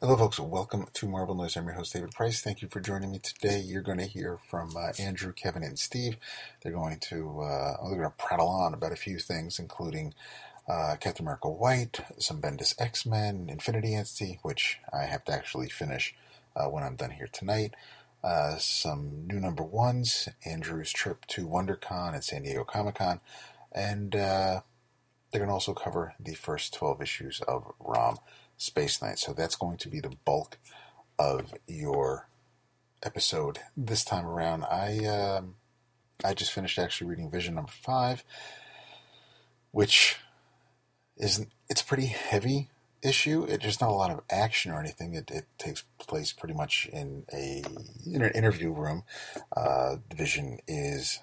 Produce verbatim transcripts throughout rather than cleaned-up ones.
Hello, folks. Welcome to Marvel Noise. I'm your host, David Price. Thank you for joining me today. You're going to hear from uh, Andrew, Kevin, and Steve. They're going to uh, they're going to prattle on about a few things, including uh, Captain America White, some Bendis X-Men, Infinity Entity, which I have to actually finish uh, when I'm done here tonight. Uh, some new number ones, Andrew's trip to WonderCon and San Diego Comic-Con, and uh, they're going to also cover the first twelve issues of Rom Space Knight. So that's going to be the bulk of your episode this time around. I um, I just finished actually reading Vision number five, which is it's a pretty heavy issue. It, there's not a lot of action or anything. It, it takes place pretty much in a in an interview room. Uh, Vision is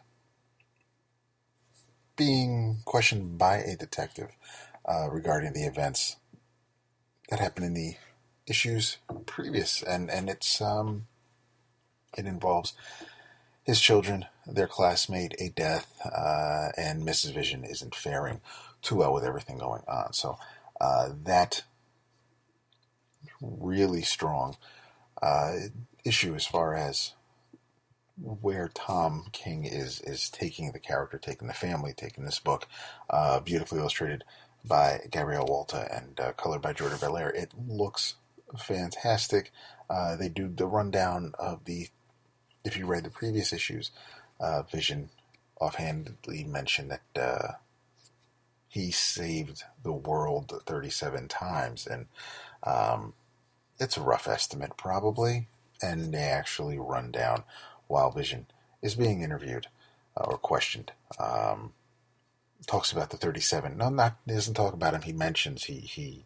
being questioned by a detective uh, regarding the events that happened in the issues previous, and and it's um it involves his children, their classmate, a death, uh, and Missus Vision isn't faring too well with everything going on. So uh, that really strong uh, issue as far as where Tom King is is taking the character, taking the family, taking this book, uh, beautifully illustrated by Gabrielle Walta and uh, colored by Jordan Belair. It looks fantastic. Uh, they do the rundown of the, if you read the previous issues, uh, Vision offhandedly mentioned that uh, he saved the world thirty-seven times, and um, it's a rough estimate probably, and they actually run down while Vision is being interviewed uh, or questioned. Um, talks about the thirty-seven. No, not he doesn't talk about him. He mentions he he.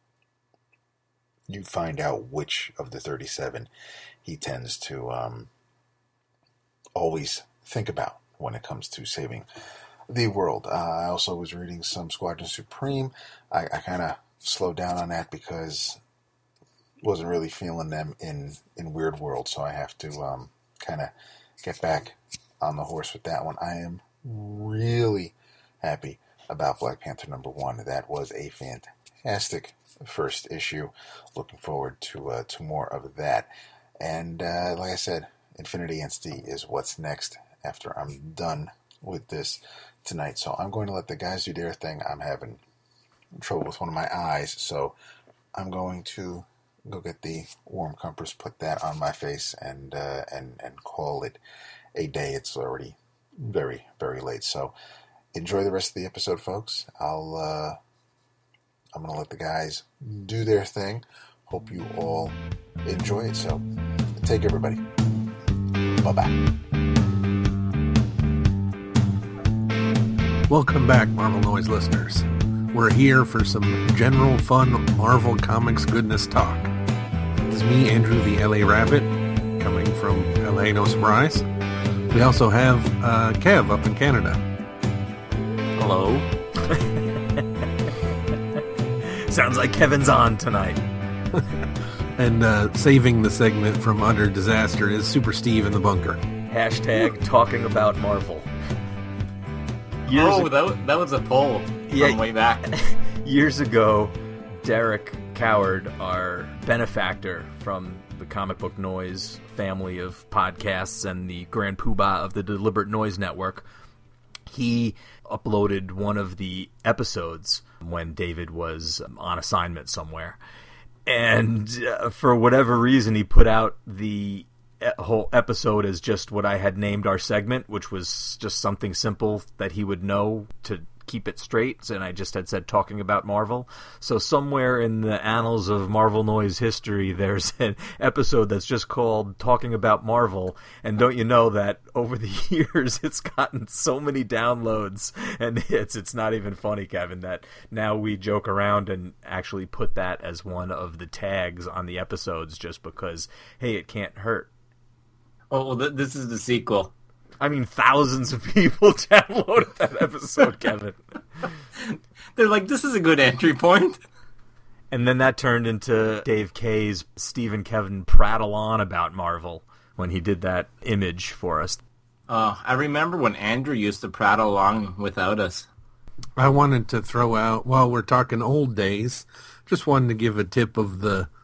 You find out which of the thirty-seven he tends to um, always think about when it comes to saving the world. Uh, I also was reading some Squadron Supreme. I, I kind of slowed down on that because wasn't really feeling them in in Weird World, so I have to um, kind of get back on the horse with that one. I am really happy about Black Panther number one. That was a fantastic first issue. Looking forward to uh, to more of that. And uh, like I said, Infinity Entity is what's next after I'm done with this tonight. So I'm going to let the guys do their thing. I'm having trouble with one of my eyes, so I'm going to go get the warm compress, put that on my face, and uh, and and call it a day. It's already very, very late. So enjoy the rest of the episode, folks. I'll, uh, I'm going to let the guys do their thing. Hope you all enjoy it. So, take care, everybody. Bye-bye. Welcome back, Marvel Noise listeners. We're here for some general fun Marvel Comics goodness talk. This is me, Andrew the L A Rabbit, coming from L A, no surprise. We also have uh, Kev up in Canada. Hello. Sounds like Kevin's on tonight. And uh, saving the segment from utter disaster is Super Steve in the bunker. Hashtag talking about Marvel. Years oh, ag- that, that was a poll yeah, from way back. Years ago, Derek Coward, our benefactor from the Comic Book Noise family of podcasts and the Grand Poobah of the Deliberate Noise Network, he uploaded one of the episodes when David was on assignment somewhere. And uh, for whatever reason, he put out the whole episode as just what I had named our segment, which was just something simple that he would know to keep it straight, and I just had said talking about Marvel. So somewhere in the annals of Marvel Noise history, there's an episode that's just called Talking About Marvel, and don't you know that over the years it's gotten so many downloads and hits, it's not even funny, Kevin, that now we joke around and actually put that as one of the tags on the episodes just because, hey, it can't hurt. Oh, well, th- this is the sequel. I mean, thousands of people downloaded that episode, Kevin. They're like, this is a good entry point. And then that turned into Dave K's Steve and Kevin prattle on about Marvel when he did that image for us. Uh, I remember when Andrew used to prattle along without us. I wanted to throw out, while we're talking old days, just wanted to give a tip of the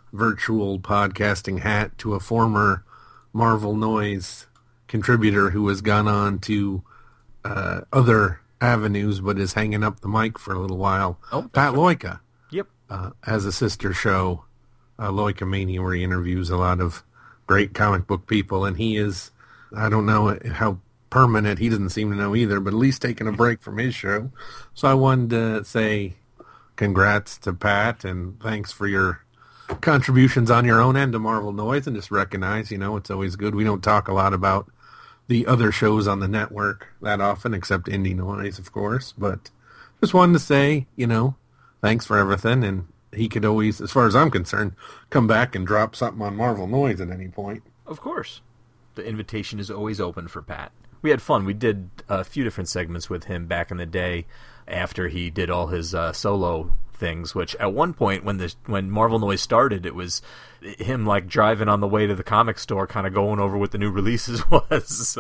virtual podcasting hat to a former Marvel Noise contributor who has gone on to uh, other avenues but is hanging up the mic for a little while. Oh, Pat right. Loika Yep. uh, has a sister show, uh, Loika Mania, where he interviews a lot of great comic book people, and he is, I don't know how permanent, he doesn't seem to know either, but at least taking a break from his show. So I wanted to say congrats to Pat, and thanks for your contributions on your own end to Marvel Noise, and just recognize, you know, it's always good. We don't talk a lot about the other shows on the network that often, except Indie Noise, of course, but just wanted to say, you know, thanks for everything, and he could always, as far as I'm concerned, come back and drop something on Marvel Noise at any point. Of course. The invitation is always open for Pat. We had fun. We did a few different segments with him back in the day after he did all his uh, solo things, which at one point when the when Marvel Noise started, it was him like driving on the way to the comic store kind of going over what the new releases was.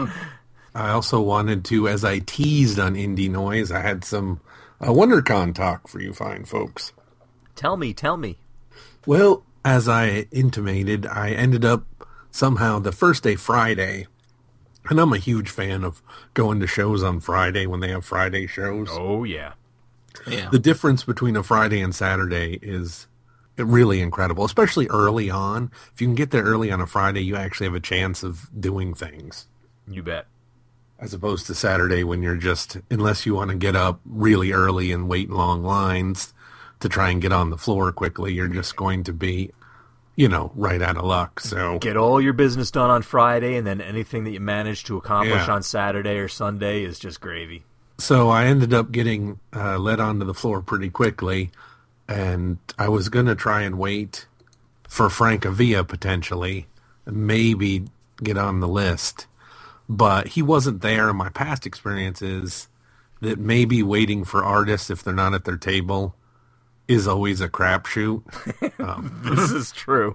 I also wanted to, as I teased on Indie Noise, I had some uh, WonderCon talk for you fine folks. Tell me, tell me. Well, as I intimated, I ended up somehow the first day Friday, and I'm a huge fan of going to shows on Friday when they have Friday shows. Oh, yeah. Yeah. The difference between a Friday and Saturday is really incredible, especially early on. If you can get there early on a Friday, you actually have a chance of doing things. You bet. As opposed to Saturday when you're just, unless you want to get up really early and wait in long lines to try and get on the floor quickly, you're just going to be, you know, right out of luck. So get all your business done on Friday, and then anything that you manage to accomplish Yeah. on Saturday or Sunday is just gravy. So I ended up getting uh, led onto the floor pretty quickly, and I was going to try and wait for Francavilla potentially, and maybe get on the list. But he wasn't there, and my past experience is that maybe waiting for artists if they're not at their table is always a crapshoot. Um, This is true.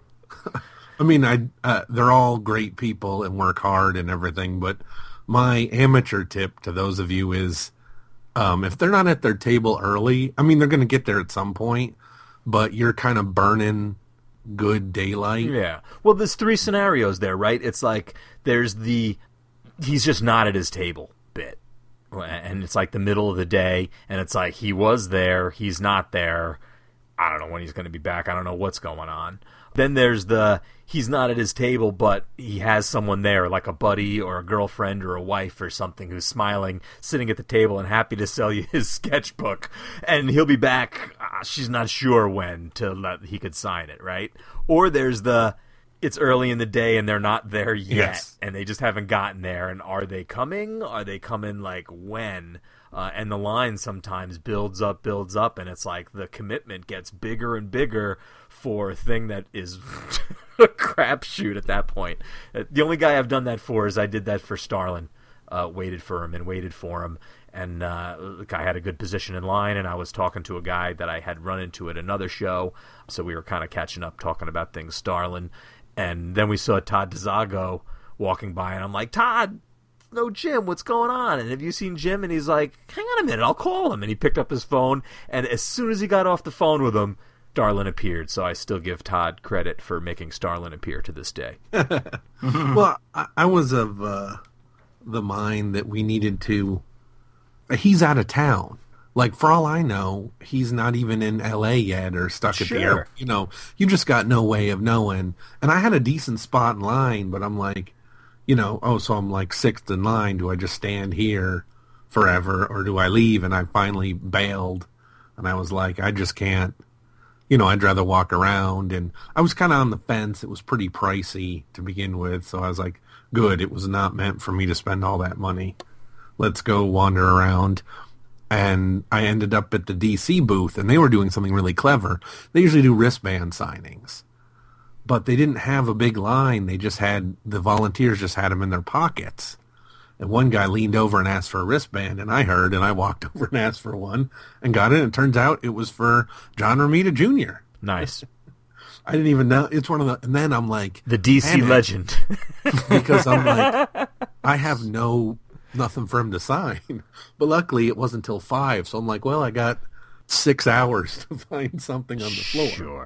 I mean, I uh, they're all great people and work hard and everything, but my amateur tip to those of you is um, if they're not at their table early, I mean, they're going to get there at some point, but you're kind of burning good daylight. Yeah. Well, there's three scenarios there, right? It's like there's the he's just not at his table bit. And it's like the middle of the day, and it's like he was there, he's not there. I don't know when he's going to be back. I don't know what's going on. Then there's the he's not at his table, but he has someone there, like a buddy or a girlfriend or a wife or something, who's smiling, sitting at the table and happy to sell you his sketchbook. And he'll be back, uh, she's not sure when, to let he could sign it, right? Or there's the it's early in the day and they're not there yet, Yes. and they just haven't gotten there. And are they coming? Are they coming like when? Uh, and the line sometimes builds up, builds up, and it's like the commitment gets bigger and bigger for a thing that is a crapshoot at that point. Uh, the only guy I've done that for is I did that for Starlin. Uh, waited for him and waited for him, and uh, the guy had a good position in line, and I was talking to a guy that I had run into at another show, so we were kind of catching up, talking about things Starlin. And then we saw Todd DeZago walking by, and I'm like, Todd, no Jim, what's going on? And have you seen Jim? And he's like, hang on a minute, I'll call him. And he picked up his phone, and as soon as he got off the phone with him, Starlin appeared. So I still give Todd credit for making Starlin appear to this day. Well, I, I was of uh, the mind that we needed to... He's out of town. Like, for all I know, he's not even in L A yet or stuck at Sure. the airport. You know, you just got no way of knowing. And I had a decent spot in line, but I'm like, you know, oh, so I'm like sixth in line. Do I just stand here forever or do I leave? And I finally bailed. And I was like, I just can't. You know, I'd rather walk around. And I was kind of on the fence. It was pretty pricey to begin with. So I was like, good. It was not meant for me to spend all that money. Let's go wander around. And I ended up at the D C booth, and they were doing something really clever. They usually do wristband signings, but they didn't have a big line. They just had, the volunteers just had them in their pockets. And one guy leaned over and asked for a wristband, and I heard, and I walked over and asked for one and got it. And it turns out it was for John Romita Junior Nice. I didn't even know. It's one of the, and then I'm like, The D C "Damn it," legend. because I'm like, I have no, nothing for him to sign. But luckily it wasn't until five. So I'm like, well, I got six hours to find something on the floor. Sure.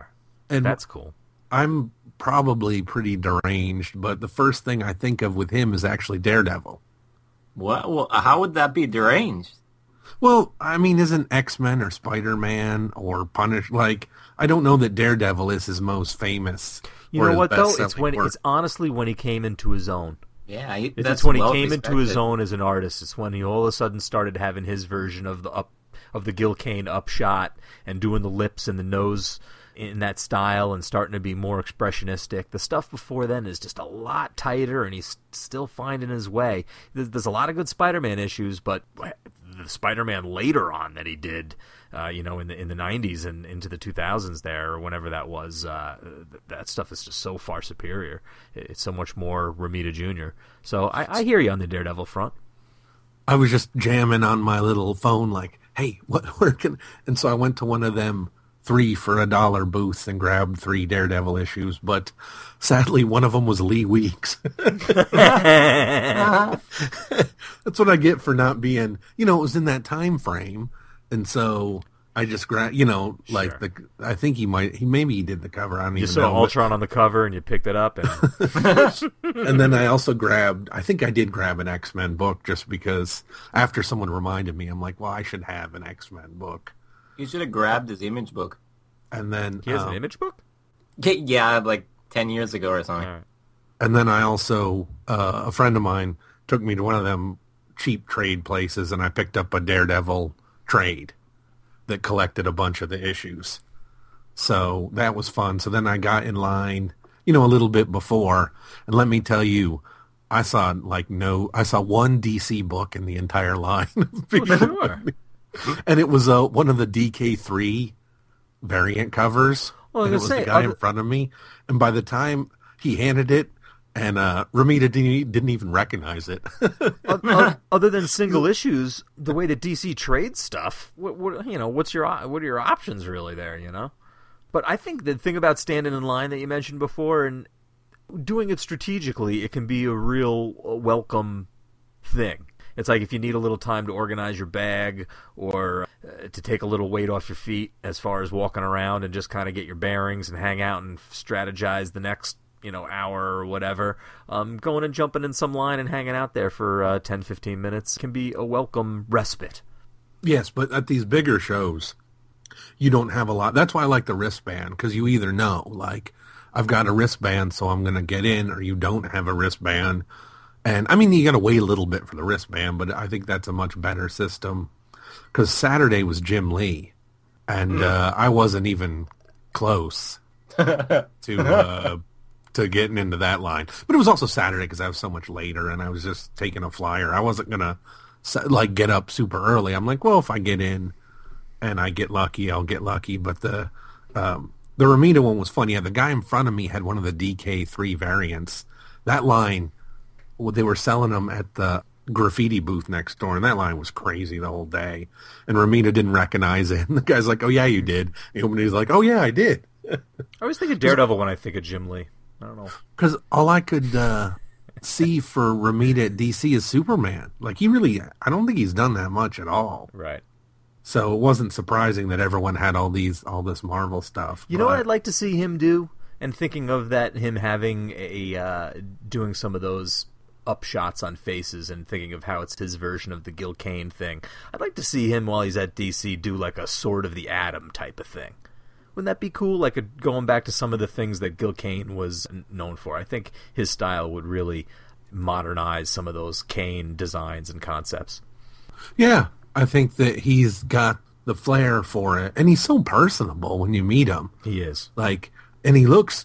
And That's cool. I'm probably pretty deranged, but the first thing I think of with him is actually Daredevil. What? Well, how would that be deranged? Well, I mean, isn't X-Men or Spider-Man or Punish, like, I don't know that Daredevil is his most famous. You know what, though? It's when work. It's honestly when he came into his own. Yeah, he, it's that's when he well came respected. into his own as an artist. It's when he all of a sudden started having his version of the up of the Gil Kane upshot and doing the lips and the nose in that style and starting to be more expressionistic. The stuff before then is just a lot tighter, and he's still finding his way. There's, there's a lot of good Spider-Man issues, but the Spider-Man later on that he did, uh, you know, in the in the nineties and into the two thousands there, or whenever that was, uh, that stuff is just so far superior. It's so much more Romita Junior So I, I hear you on the Daredevil front. I was just jamming on my little phone like, hey, what, where can... And so I went to one of them three for a dollar booths and grabbed three Daredevil issues, but sadly one of them was Lee Weeks. That's what I get for not being, you know, it was in that time frame, and so I just grabbed, you know, like sure. the. I think he might, he maybe he did the cover. I don't you even saw know, Ultron but... on the cover, and you picked it up, and and then I also grabbed. I think I did grab an X-Men book just because after someone reminded me, I'm like, well, I should have an X-Men book. You should have grabbed his Image book. And then he has um, an Image book. Yeah, like ten years ago or something. Right. And then I also, uh, a friend of mine took me to one of them cheap trade places, and I picked up a Daredevil trade that collected a bunch of the issues. So that was fun. So then I got in line, you know, a little bit before, and let me tell you, I saw like no, I saw one D C book in the entire line. Oh, sure. And it was uh, one of the D K three variant covers. Well, and it was say, the guy other... in front of me. And by the time he handed it, and uh, Romita didn't, didn't even recognize it. Other than single issues, the way that D C trades stuff, what, what, you know, what's your what are your options really there? You know, but I think the thing about standing in line that you mentioned before and doing it strategically, it can be a real welcome thing. It's like if you need a little time to organize your bag or uh, to take a little weight off your feet as far as walking around and just kind of get your bearings and hang out and strategize the next, you know, hour or whatever. Um, going and jumping in some line and hanging out there for uh, ten, fifteen minutes can be a welcome respite. Yes, but at these bigger shows, you don't have a lot. That's why I like the wristband, because you either know, like, I've got a wristband, so I'm going to get in, or you don't have a wristband. And, I mean, you got to wait a little bit for the wristband, but I think that's a much better system. Because Saturday was Jim Lee, and mm. uh, I wasn't even close to uh, to getting into that line. But it was also Saturday because I was so much later, and I was just taking a flyer. I wasn't going to, like, get up super early. I'm like, well, if I get in and I get lucky, I'll get lucky. But the um, the Romita one was funny. Yeah, the guy in front of me had one of the D K three variants. That line... Well, they were selling them at the graffiti booth next door, and that line was crazy the whole day. And Romita didn't recognize it. And the guy's like, oh, yeah, you did. And he's like, oh, yeah, I did. I always think of Daredevil when I think of Jim Lee. I don't know. Because all I could uh, see for Romita at D C is Superman. Like, he really, I don't think he's done that much at all. Right. So it wasn't surprising that everyone had all these, all this Marvel stuff. You but... know what I'd like to see him do? And thinking of that, him having a, uh, doing some of those upshots on faces and thinking of how it's his version of the Gil Kane thing. I'd like to see him while he's at D C do like a Sword of the Atom type of thing. Wouldn't that be cool? Like a, going back to some of the things that Gil Kane was known for. I think his style would really modernize some of those Kane designs and concepts. Yeah, I think that he's got the flair for it, and he's so personable when you meet him. He is. Like, and he looks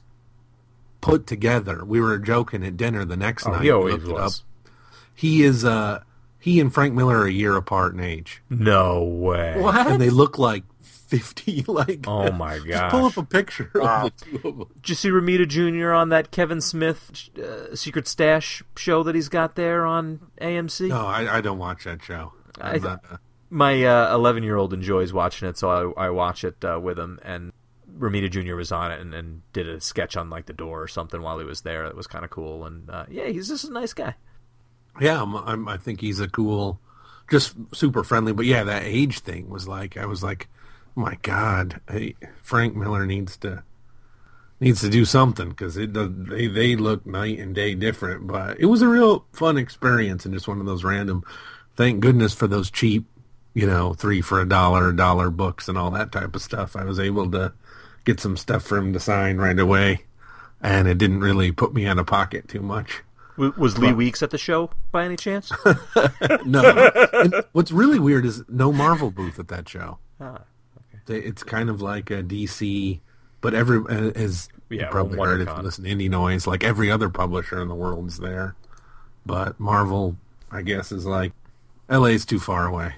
put together. We were joking at dinner the next oh, night. He always was. He is. Uh, he and Frank Miller are a year apart in age. No way. What? And they look like fifty. Like, oh my gosh! Just pull up a picture wow. of the two of them. Did you see Romita Junior on that Kevin Smith uh, Secret Stash show that he's got there on A M C? No, I, I don't watch that show. I, not, uh... My uh, eleven-year-old enjoys watching it, so I, I watch it uh, with him. And Romita Junior was on it and, and did a sketch on like the door or something while he was there. That was kind of cool. And uh, yeah, he's just a nice guy. Yeah, I'm, I'm, I think he's a cool, just super friendly. But yeah, that age thing was like, I was like, oh my God, hey, Frank Miller needs to needs to do something because it does. They they look night and day different. But it was a real fun experience and just one of those random. Thank goodness for those cheap, you know, three for a dollar, dollar books and all that type of stuff. I was able to get some stuff for him to sign right away, and it didn't really put me out of pocket too much. Was Lee Weeks at the show by any chance? No. And what's really weird is no Marvel booth at that show. Ah, okay. It's kind of like a D C, but every as yeah, you probably well, heard if you listen to Indie Noise, like every other publisher in the world's there. But Marvel, I guess, is like L A's too far away.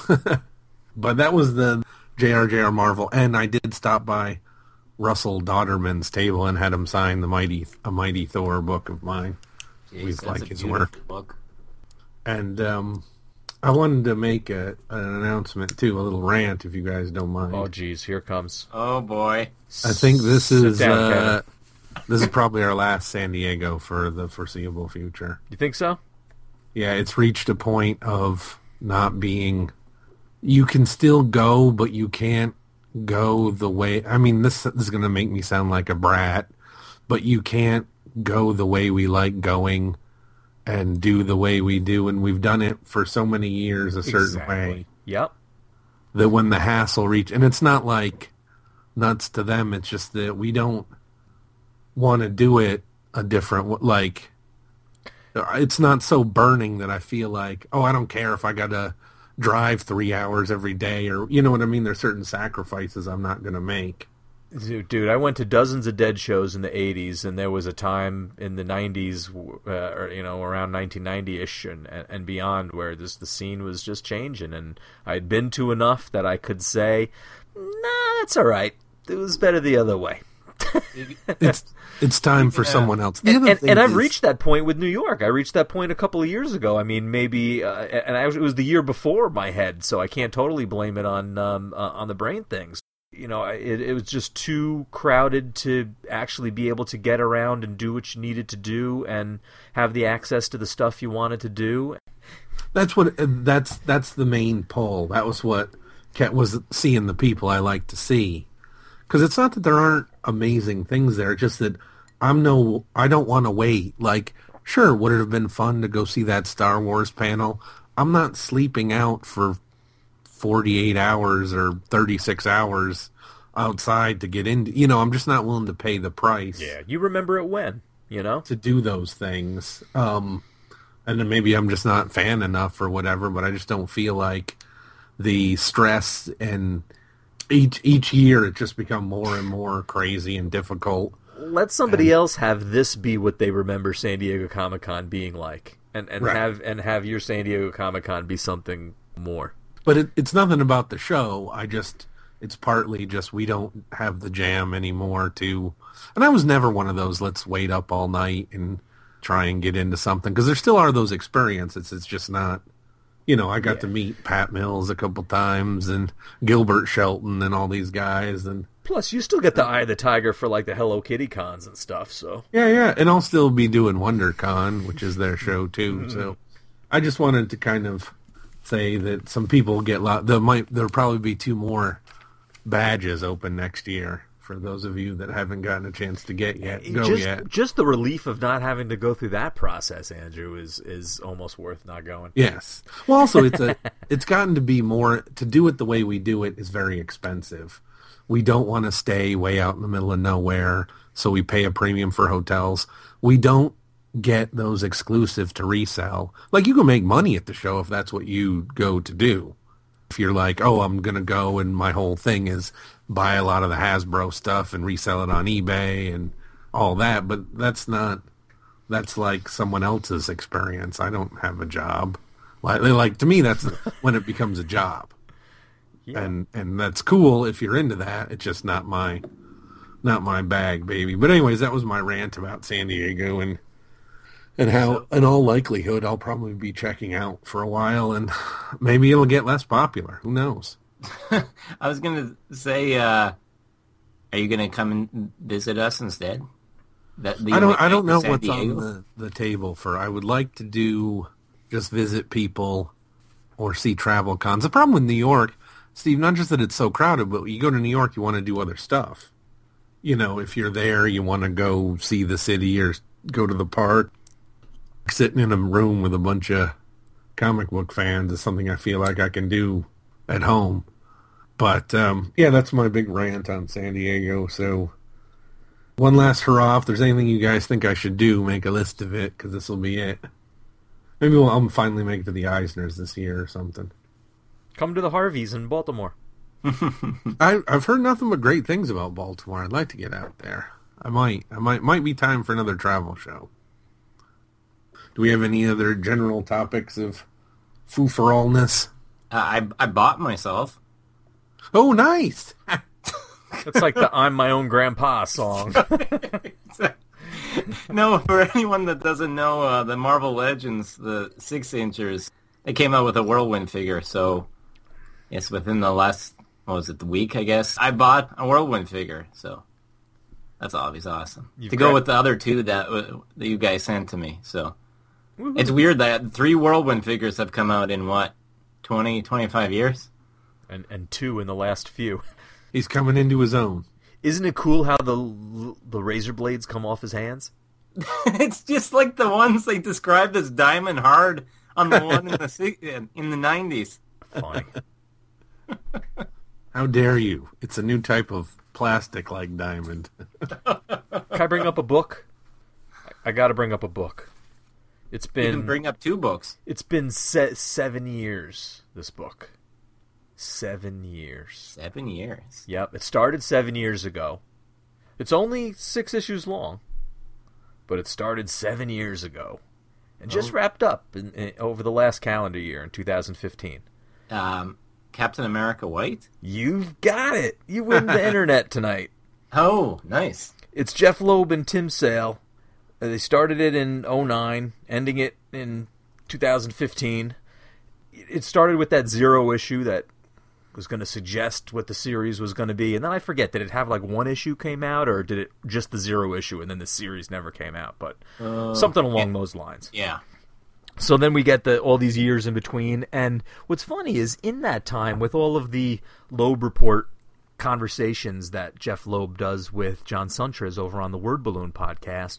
But that was the J R J R Marvel, and I did stop by Russell Dodderman's table and had him sign the Mighty a Mighty Thor book of mine. Jeez, We like his work. Book. And um, I wanted to make a, an announcement, too, a little rant, if you guys don't mind. Oh, geez, here it comes. Oh, boy. I think this Sit is down, uh, Kevin. this is probably our last San Diego for the foreseeable future. You think so? Yeah, it's reached a point of not being... You can still go, but you can't go the way... I mean, this, this is going to make me sound like a brat, but you can't go the way we like going and do the way we do, and we've done it for so many years a certain Exactly. way Yep. that when the hassle reach, and it's not like nuts to them, it's just that we don't want to do it a different w- like it's not so burning that I feel like, oh, I don't care if I gotta drive three hours every day, or you know what I mean. There's certain sacrifices I'm not gonna make. Dude, dude, I went to dozens of Dead shows in the eighties, and there was a time in the nineties, uh, or you know, around nineteen ninety-ish and, and beyond, where this the scene was just changing, and I'd been to enough that I could say, "Nah, that's all right. It was better the other way." It's it's time for Yeah. someone else. The And, other and, thing and I've is- reached that point with New York. I reached that point a couple of years ago. I mean, maybe, uh, and I, it was the year before my head, so I can't totally blame it on um, uh, on the brain things. You know, it, it was just too crowded to actually be able to get around and do what you needed to do and have the access to the stuff you wanted to do. That's what that's that's the main pull. That was what kept was seeing the people I like to see. Because it's not that there aren't amazing things there, it's just that I'm no I don't want to wait. Like, sure, would it have been fun to go see that Star Wars panel? I'm not sleeping out for forty-eight hours or thirty-six hours outside to get into. You know, I'm just not willing to pay the price. Yeah, you remember it when, you know? To do those things. Um, and then maybe I'm just not fan enough or whatever, but I just don't feel like the stress and each each year it just become more and more crazy and difficult. Let somebody and, else have this be what they remember San Diego Comic-Con being like, and, and right. have and have your San Diego Comic-Con be something more. But it, it's nothing about the show. I just it's partly just we don't have the jam anymore to. And I was never one of those let's wait up all night and try and get into something, because there still are those experiences. It's just not. You know, I got yeah. to meet Pat Mills a couple times and Gilbert Shelton and all these guys. And plus, you still get the Eye of the Tiger for, like, the Hello Kitty cons and stuff, so... Yeah, yeah, and I'll still be doing WonderCon, which is their show, too. Mm-hmm. So I just wanted to kind of say that some people get... Lo- there might There'll probably be two more badges open next year. For those of you that haven't gotten a chance to get yet, go just, yet. Just the relief of not having to go through that process, Andrew, is is almost worth not going. Yes. Well, also, it's a it's gotten to be more, to do it the way we do it is very expensive. We don't want to stay way out in the middle of nowhere, so we pay a premium for hotels. We don't get those exclusive to resell. Like, you can make money at the show if that's what you go to do. If you're like, oh, I'm going to go and my whole thing is buy a lot of the Hasbro stuff and resell it on eBay and all that, but that's not, that's like someone else's experience. I don't have a job. Like, like to me, that's when it becomes a job. Yeah. And and that's cool if you're into that. It's just not my, not my bag, baby. But anyways, that was my rant about San Diego and and how, in all likelihood, I'll probably be checking out for a while, and maybe it'll get less popular. Who knows? I was going to say, uh, are you going to come and visit us instead? That, I don't I don't know what's on the, the table for. I would like to do just visit people or see travel cons. The problem with New York, Steve, not just that it's so crowded, but you go to New York, you want to do other stuff. you know, if you're there, you want to go see the city or go to the park. Sitting in a room with a bunch of comic book fans is something I feel like I can do at home. But, um, yeah, that's my big rant on San Diego. So, one last hurrah. If there's anything you guys think I should do, make a list of it, because this will be it. Maybe we'll, I'll finally make it to the Eisners this year or something. Come to the Harveys in Baltimore. I, I've heard nothing but great things about Baltimore. I'd like to get out there. I might. I might. Might be time for another travel show. Do we have any other general topics of foo-for-allness? Uh, I I bought myself. Oh, nice! It's like the I'm My Own Grandpa song. No, for anyone that doesn't know, uh, the Marvel Legends, the six-inchers, they came out with a Whirlwind figure, so yes, within the last, what was it, the week, I guess, I bought a Whirlwind figure, so that's always awesome. You've to go got- with the other two that uh, that you guys sent to me, so. Woo-hoo. It's weird that three Whirlwind figures have come out in, what, twenty, twenty-five years? And, and two in the last few. He's coming into his own. Isn't it cool how the the razor blades come off his hands? It's just like the ones they described as diamond hard on the one in the si- in the nineties. Funny. How dare you? It's a new type of plastic like diamond. Can I bring up a book? I got to bring up a book. It's You been can bring up two books. it's been se- seven years. This book, seven years. Seven years. Yep, it started seven years ago. It's only six issues long, but it started seven years ago, and just Oh. wrapped up in, in, over the last calendar year in two thousand fifteen. Um, Captain America White? You've got it. You win the internet tonight. Oh, nice. It's Jeff Loeb and Tim Sale. Uh, They started it in oh nine, ending it in two thousand fifteen. It started with that zero issue that was going to suggest what the series was going to be, and then I forget, did it have like one issue came out, or did it just the zero issue and then the series never came out? But Uh, something along those lines. Yeah. So then we get the all these years in between, and what's funny is in that time, with all of the Loeb Report conversations that Jeff Loeb does with John Suntrez over on the Word Balloon podcast,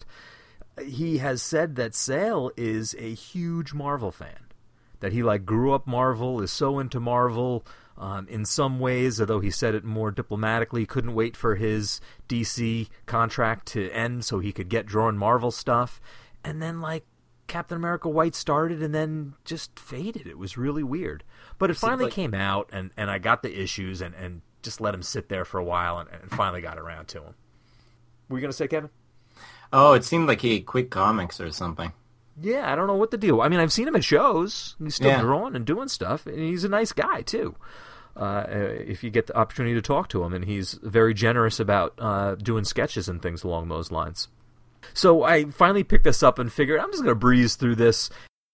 he has said that Sale is a huge Marvel fan, that he like grew up Marvel, is so into Marvel. Um, in some ways, although he said it more diplomatically, couldn't wait for his D C contract to end so he could get drawing Marvel stuff. And then like Captain America White started and then just faded. It was really weird. But it Seems finally like- came out, and, and I got the issues and, and just let him sit there for a while, and, and finally got around to him. Were you going to say, Kevin? Oh, it seemed like he quit comics or something. Yeah, I don't know what to do. I mean, I've seen him at shows. He's still Yeah. drawing and doing stuff, and he's a nice guy, too. Uh, if you get the opportunity to talk to him, and he's very generous about uh, doing sketches and things along those lines. So I finally picked this up and figured I'm just going to breeze through this.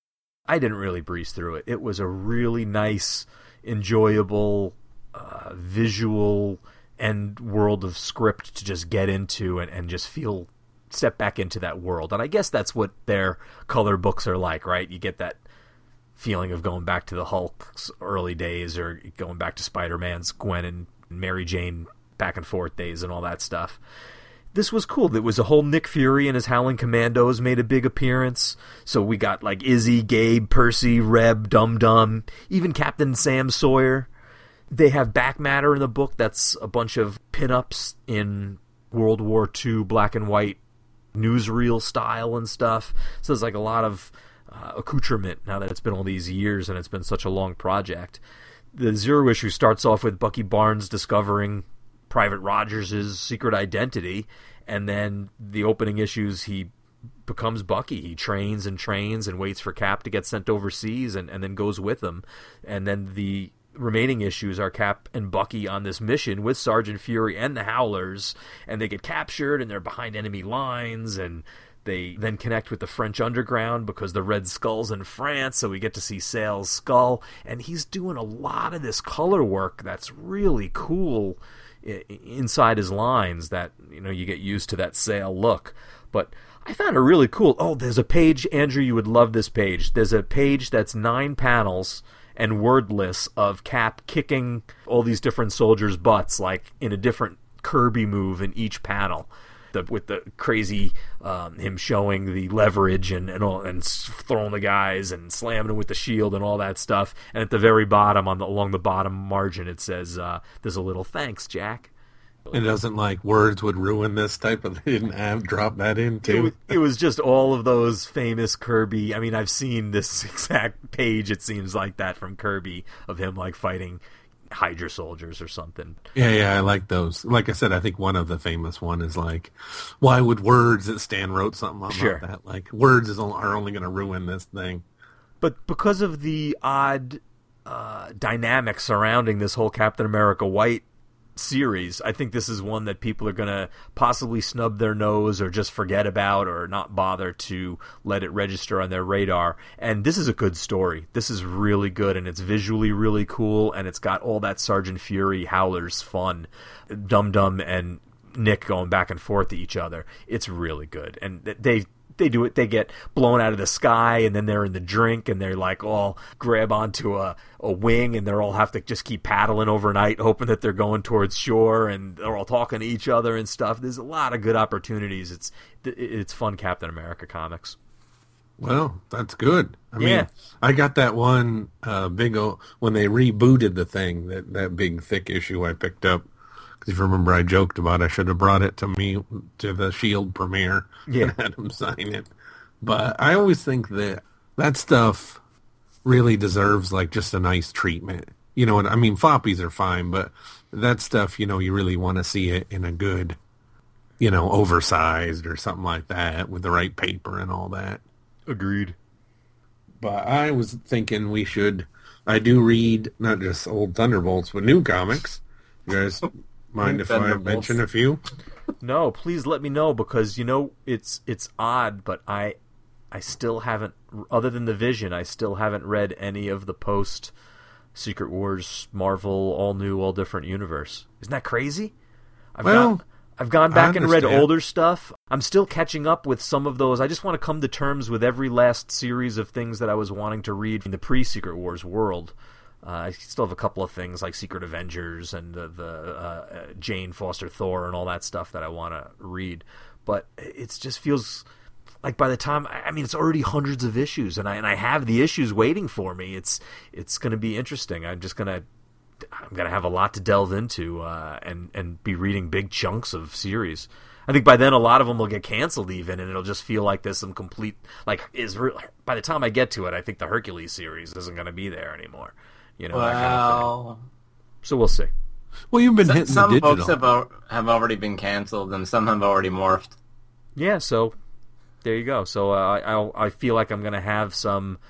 I didn't really breeze through it. It was a really nice, enjoyable, uh, visual and world of script to just get into and, and just feel, step back into that world. And I guess that's what their color books are like, right? You get that feeling of going back to the Hulk's early days, or going back to Spider-Man's Gwen and Mary Jane back and forth days and all that stuff. This was cool. There was a whole Nick Fury and his Howling Commandos made a big appearance. So we got like Izzy, Gabe, Percy, Reb, Dum Dum, even Captain Sam Sawyer. They have back matter in the book that's a bunch of pinups in World War Two black and white newsreel style and stuff. So there's like a lot of uh, accoutrement now that it's been all these years and it's been such a long project. The zero issue starts off with Bucky Barnes discovering Private Rogers' secret identity, and then the opening issues he becomes Bucky. He trains and trains and waits for Cap to get sent overseas, and, and then goes with him. And then the remaining issues are Cap and Bucky on this mission with Sergeant Fury and the Howlers, and they get captured and they're behind enemy lines, and they then connect with the French underground because the Red Skull's in France, so we get to see Sale's skull, and he's doing a lot of this color work that's really cool inside his lines that, you know, you get used to that Sale look. But I found it really cool. Oh, there's a page, Andrew, you would love this page. There's a page that's nine panels and wordless of Cap kicking all these different soldiers' butts, like in a different Kirby move in each panel. The, with the crazy um, him showing the leverage and and, all, and throwing the guys and slamming them with the shield and all that stuff. And at the very bottom, on the, along the bottom margin, it says, uh, "There's a little thanks, Jack." It doesn't like words would ruin this type of. They didn't have drop that in too. It was, it was just all of those famous Kirby. I mean, I've seen this exact page. It seems like that from Kirby of him like fighting Hydra soldiers or something. Yeah, yeah, I like those. Like I said, I think one of the famous one is like, why would words that Stan wrote something about Sure. that? Like words is only, are only going to ruin this thing. But because of the odd uh, dynamic surrounding this whole Captain America White series, I think this is one that people are going to possibly snub their nose or just forget about or not bother to let it register on their radar. And this is a good story. This is really good, and it's visually really cool, and it's got all that Sergeant Fury Howler's fun. Dum Dum and Nick going back and forth to each other. It's really good. And they they do it. They get blown out of the sky, and then they're in the drink, and they're like all grab onto a, a wing, and they're all have to just keep paddling overnight, hoping that they're going towards shore, and they're all talking to each other and stuff. There's a lot of good opportunities. It's it's fun Captain America comics. Well, that's good. I mean, Yeah. I got that one uh, big o- when they rebooted the thing, that, that big thick issue I picked up. Because if you remember, I joked about I should have brought it to me to the Shield premiere Yeah. and had him sign it. But I always think that that stuff really deserves like just a nice treatment. You know what I mean? Floppies are fine, but that stuff, you know, you really want to see it in a good, you know, oversized or something like that with the right paper and all that. Agreed. But I was thinking we should. I do read not just old Thunderbolts, but new comics. You guys mind if I Thunderbolts. mention a few? No, please let me know, because you know it's it's odd, but I I still haven't, other than the Vision, I still haven't read any of the post Secret Wars Marvel all new, all different universe. Isn't that crazy? I've Well, gone, I've gone I back and read understand. older stuff. I'm still catching up with some of those. I just want to come to terms with every last series of things that I was wanting to read in the pre-Secret Wars world. Uh, I still have a couple of things like Secret Avengers and the, the uh, Jane Foster Thor and all that stuff that I want to read. But it just feels like by the time, I mean, it's already hundreds of issues, and I and I have the issues waiting for me. It's it's going to be interesting. I'm just going to I'm going to have a lot to delve into uh, and and be reading big chunks of series. I think by then a lot of them will get canceled even, and it'll just feel like there's some complete like is re- by the time I get to it, I think the Hercules series isn't going to be there anymore. You know, that kind of thing. Well, So we'll see. Well, you've been some, hitting some the digital. books have, al- have already been canceled, and some have already morphed. Yeah, so there you go. So uh, I I feel like I'm going to have some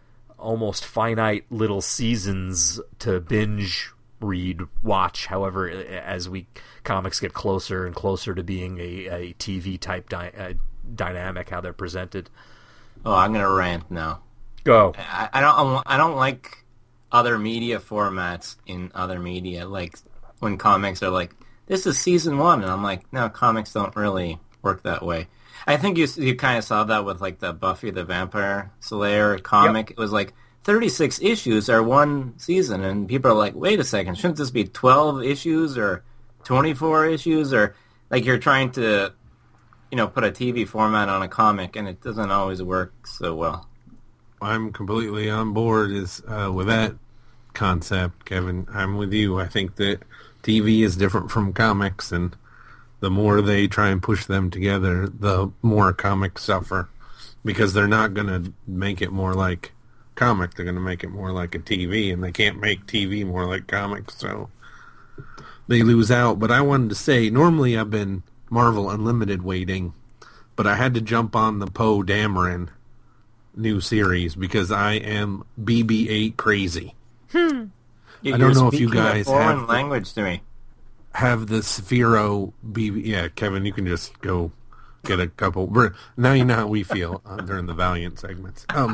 almost finite little seasons to binge read, watch, however, as we comics get closer and closer to being a, a T V type dy- uh, dynamic, how they're presented. Oh, I'm gonna rant now. Go. I, I don't. I don't like other media formats in other media. Like when comics are like, "This is season one," and I'm like, "No, comics don't really work that way." I think you you kind of saw that with like the Buffy the Vampire Slayer comic. It was like thirty-six issues are one season, and people are like, "Wait a second, shouldn't this be twelve issues or twenty-four issues?" Or like you're trying to, you know, put a T V format on a comic, and it doesn't always work so well. I'm completely on board is uh, with that concept, Kevin. I'm with you. I think that T V is different from comics, and the more they try and push them together, the more comics suffer, because they're not going to make it more like comic. They're going to make it more like a T V, and they can't make T V more like comics, so they lose out. But I wanted to say, normally I've been Marvel Unlimited waiting, but I had to jump on the Poe Dameron new series because I am B B eight crazy. You- I don't you're know if you speaking a guys foreign have- language to me. Have the Sphero B B... Yeah, Kevin, you can just go get a couple... we're- Now you know how we feel uh, during the Valiant segments. Um,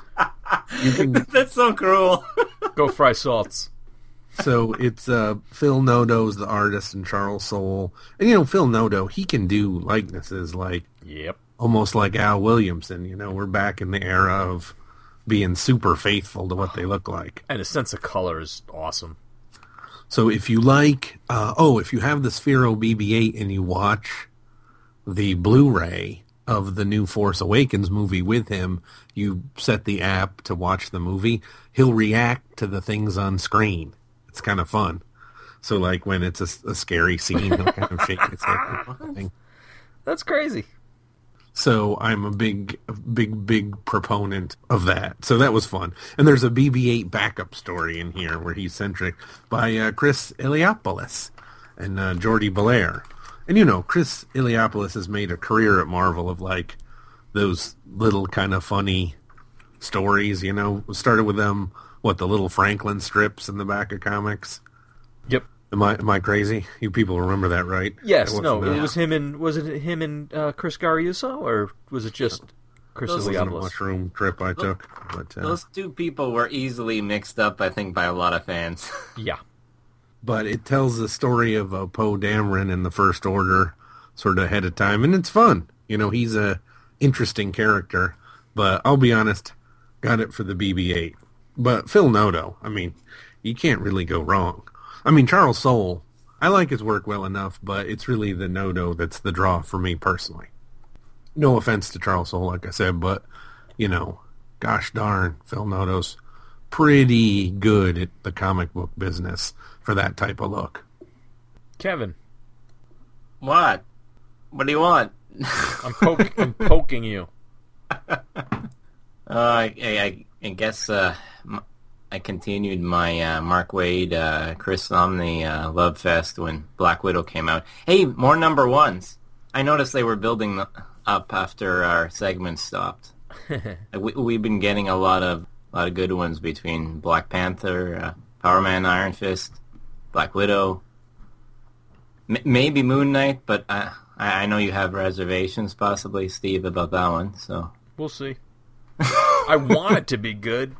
you can... That's so cruel. Go fry salts. So it's uh, Phil Nodo's the artist and Charles Soule. And, you know, Phil Nodo, he can do likenesses like... Yep. Almost like Al Williamson. You know, we're back in the era of being super faithful to what they look like. And his sense of color is awesome. So if you like, uh, oh, if you have the Sphero B B eight and you watch the Blu-ray of the new Force Awakens movie with him, you set the app to watch the movie, he'll react to the things on screen. It's kind of fun. So like when it's a, a scary scene, he'll kind of shake his head. That's crazy. So I'm a big, big, big proponent of that. So that was fun. And there's a B B eight backup story in here where he's centric by uh, Chris Eliopoulos and uh, Jordi Belair. And, you know, Chris Eliopoulos has made a career at Marvel of, like, those little kind of funny stories, you know. It started with them, what, the little Franklin strips in the back of comics? Yep. Am I am I crazy? You people remember that, right? Yes, It no, wasn't, uh, it was him and, was it him and uh, Chris Gariuso, or was it just Chris It wasn't a Eliopoulos? mushroom trip I took. But, uh, Those two people were easily mixed up, I think, by a lot of fans. Yeah. but it tells the story of uh, Poe Dameron in the First Order sort of ahead of time, and it's fun. You know, he's a interesting character, but I'll be honest, got it for the B B eight. But Phil Noto, I mean, you can't really go wrong. I mean, Charles Soule, I like his work well enough, but it's really the Noto that's the draw for me personally. No offense to Charles Soule, like I said, but, you know, gosh darn, Phil Noto's pretty good at the comic book business for that type of look. Kevin, What? What do you want? I'm, poke- I'm poking you. Uh, I, I, I guess uh, m- I continued my uh, Mark Waid, uh, Chris Somney uh, love fest when Black Widow came out. Hey, more number ones. I noticed they were building the- up after our segment stopped. we, we've been getting a lot of a lot of good ones between Black Panther, uh, Power Man, Iron Fist, Black Widow, M- maybe Moon Knight, but uh, I, I know you have reservations, possibly, Steve, about that one. So We'll see. I want it to be good.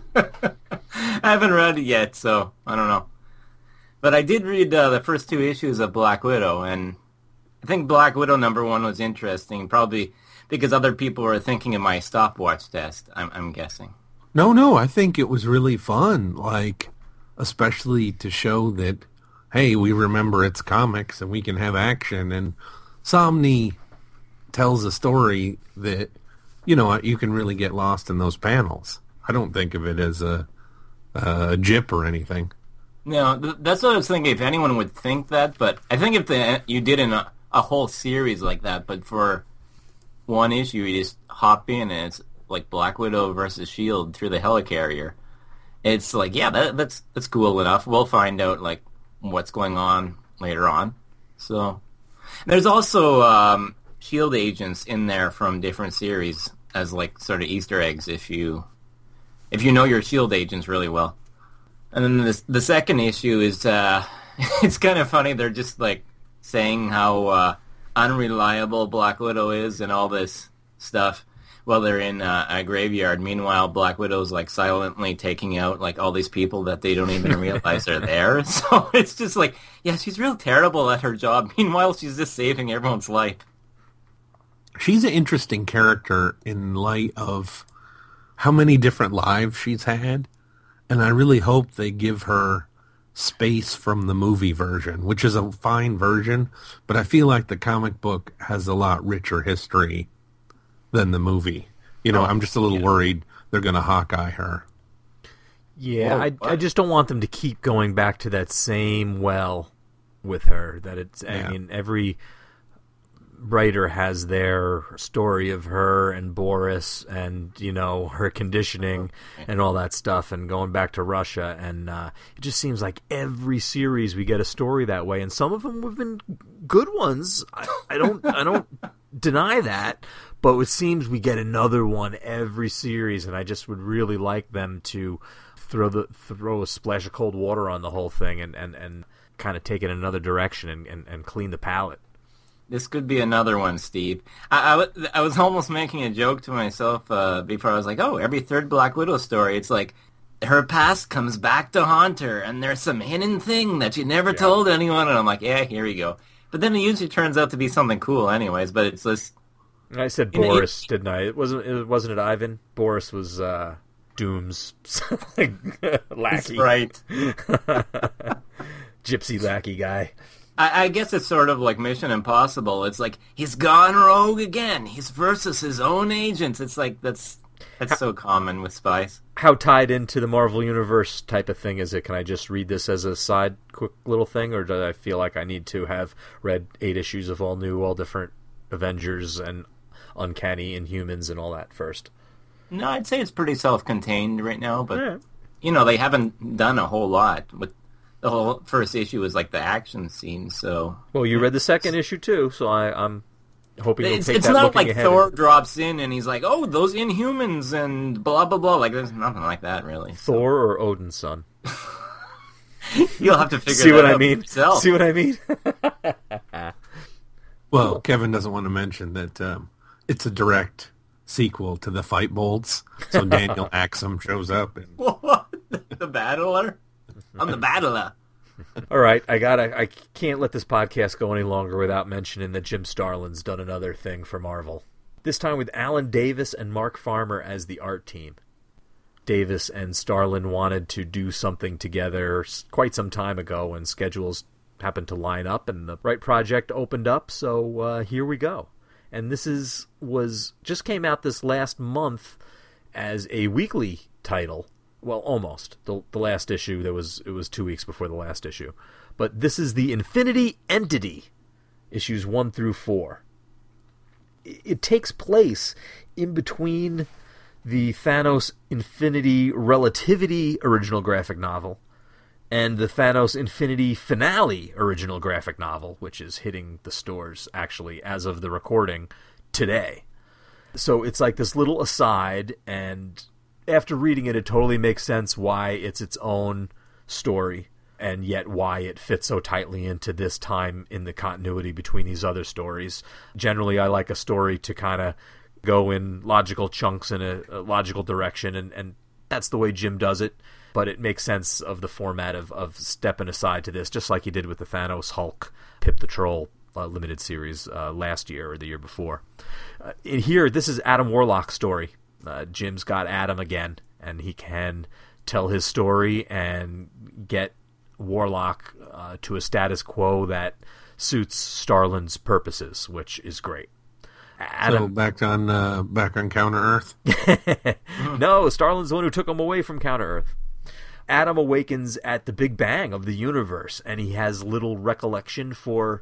I haven't read it yet, so I don't know. But I did read uh, the first two issues of Black Widow, and I think Black Widow number one was interesting, probably because other people were thinking of my stopwatch test, I'm, I'm guessing. No, no, I think it was really fun, like, especially to show that, hey, we remember it's comics and we can have action, and Somni tells a story that, you know, you can really get lost in those panels. I don't think of it as a, a jip or anything. No, th- that's what I was thinking, if anyone would think that, but I think if the, you did in a, a whole series like that, but for one issue, you just hop in and it's like Black Widow versus S H I E L D through the helicarrier. It's like, yeah, that, that's that's cool enough. We'll find out, like, what's going on later on. So, there's also um, S H I E L D agents in there from different series as, like, sort of Easter eggs if you if you know your S H I E L D agents really well. And then the the second issue is uh, it's kind of funny. They're just like saying how uh, unreliable Black Widow is and all this stuff while they're in uh, a graveyard. Meanwhile, Black Widow's like silently taking out like all these people that they don't even realize are there. So it's just like, yeah, she's real terrible at her job. Meanwhile, she's just saving everyone's life. She's an interesting character in light of how many different lives she's had, and I really hope they give her space from the movie version, which is a fine version, but I feel like the comic book has a lot richer history than the movie. You know, Oh, I'm just a little yeah. worried they're going to Hawkeye her. Yeah, Whoa, I, what? I just don't want them to keep going back to that same well with her. That it's, Yeah. I mean, every writer has their story of her and Boris and, you know, her conditioning and all that stuff and going back to Russia. And uh, it just seems like every series we get a story that way. And some of them have been good ones. I, I don't I don't deny that. But it seems we get another one every series. And I just would really like them to throw the throw a splash of cold water on the whole thing and, and, and kind of take it another direction and, and, and clean the palette. This could be another one, Steve. I, I, w- I was almost making a joke to myself uh, before. I was like, oh, every third Black Widow story, it's like her past comes back to haunt her, and there's some hidden thing that she never Yeah. told anyone. And I'm like, yeah, here we go. But then it usually turns out to be something cool anyways, but it's just... I said You know, Boris, didn't I? It wasn't. It wasn't it Ivan? Boris was uh, Doom's lackey. Right. gypsy lackey guy. I, I guess it's sort of like Mission Impossible. It's like, he's gone rogue again. He's versus his own agents. It's like, that's that's so common with spies. How tied into the Marvel Universe type of thing is it? Can I just read this as a side quick little thing, or do I feel like I need to have read eight issues of all new, all different Avengers and Uncanny Inhumans and all that first? No, I'd say it's pretty self-contained right now, but, Yeah. you know, they haven't done a whole lot. With the whole first issue was like the action scene, so... Well, you read the second issue too, so I, I'm hoping you'll It's, take it's that not looking like ahead. Thor drops in and he's like, oh, those Inhumans and blah, blah, blah. Like, there's nothing like that, really. Thor or Odin's son? You'll have to figure See that what out I mean? yourself. See what I mean? Well, Kevin doesn't want to mention that um, it's a direct sequel to the Fight Bolts. So Daniel Axum shows up. And... What? The battler? I'm the battler. All right, I gotta. I can't let this podcast go any longer without mentioning that Jim Starlin's done another thing for Marvel. This time with Alan Davis and Mark Farmer as the art team. Davis and Starlin wanted to do something together quite some time ago, and schedules happened to line up, and the right project opened up. So uh, here we go. And this is was just came out this last month as a weekly title. Well, almost. The, the last issue, there was it was two weeks before the last issue. But this is the Infinity Entity, issues one through four. It, it takes place in between the Thanos Infinity Relativity original graphic novel and the Thanos Infinity Finale original graphic novel, which is hitting the stores, actually, as of the recording today. So it's like this little aside, and... after reading it, it totally makes sense why it's its own story, and yet why it fits so tightly into this time in the continuity between these other stories. Generally, I like a story to kind of go in logical chunks in a, a logical direction, and, and that's the way Jim does it. But it makes sense of the format of, of stepping aside to this, just like he did with the Thanos Hulk Pip the Troll uh, limited series uh, last year or the year before. Uh, in here, this is Adam Warlock's story. Uh, Jim's got Adam again, and he can tell his story and get Warlock uh, to a status quo that suits Starlin's purposes, which is great. Adam... So back on uh, back on Counter Earth. No, Starlin's the one who took him away from Counter Earth. Adam awakens at the Big Bang of the universe, and he has little recollection for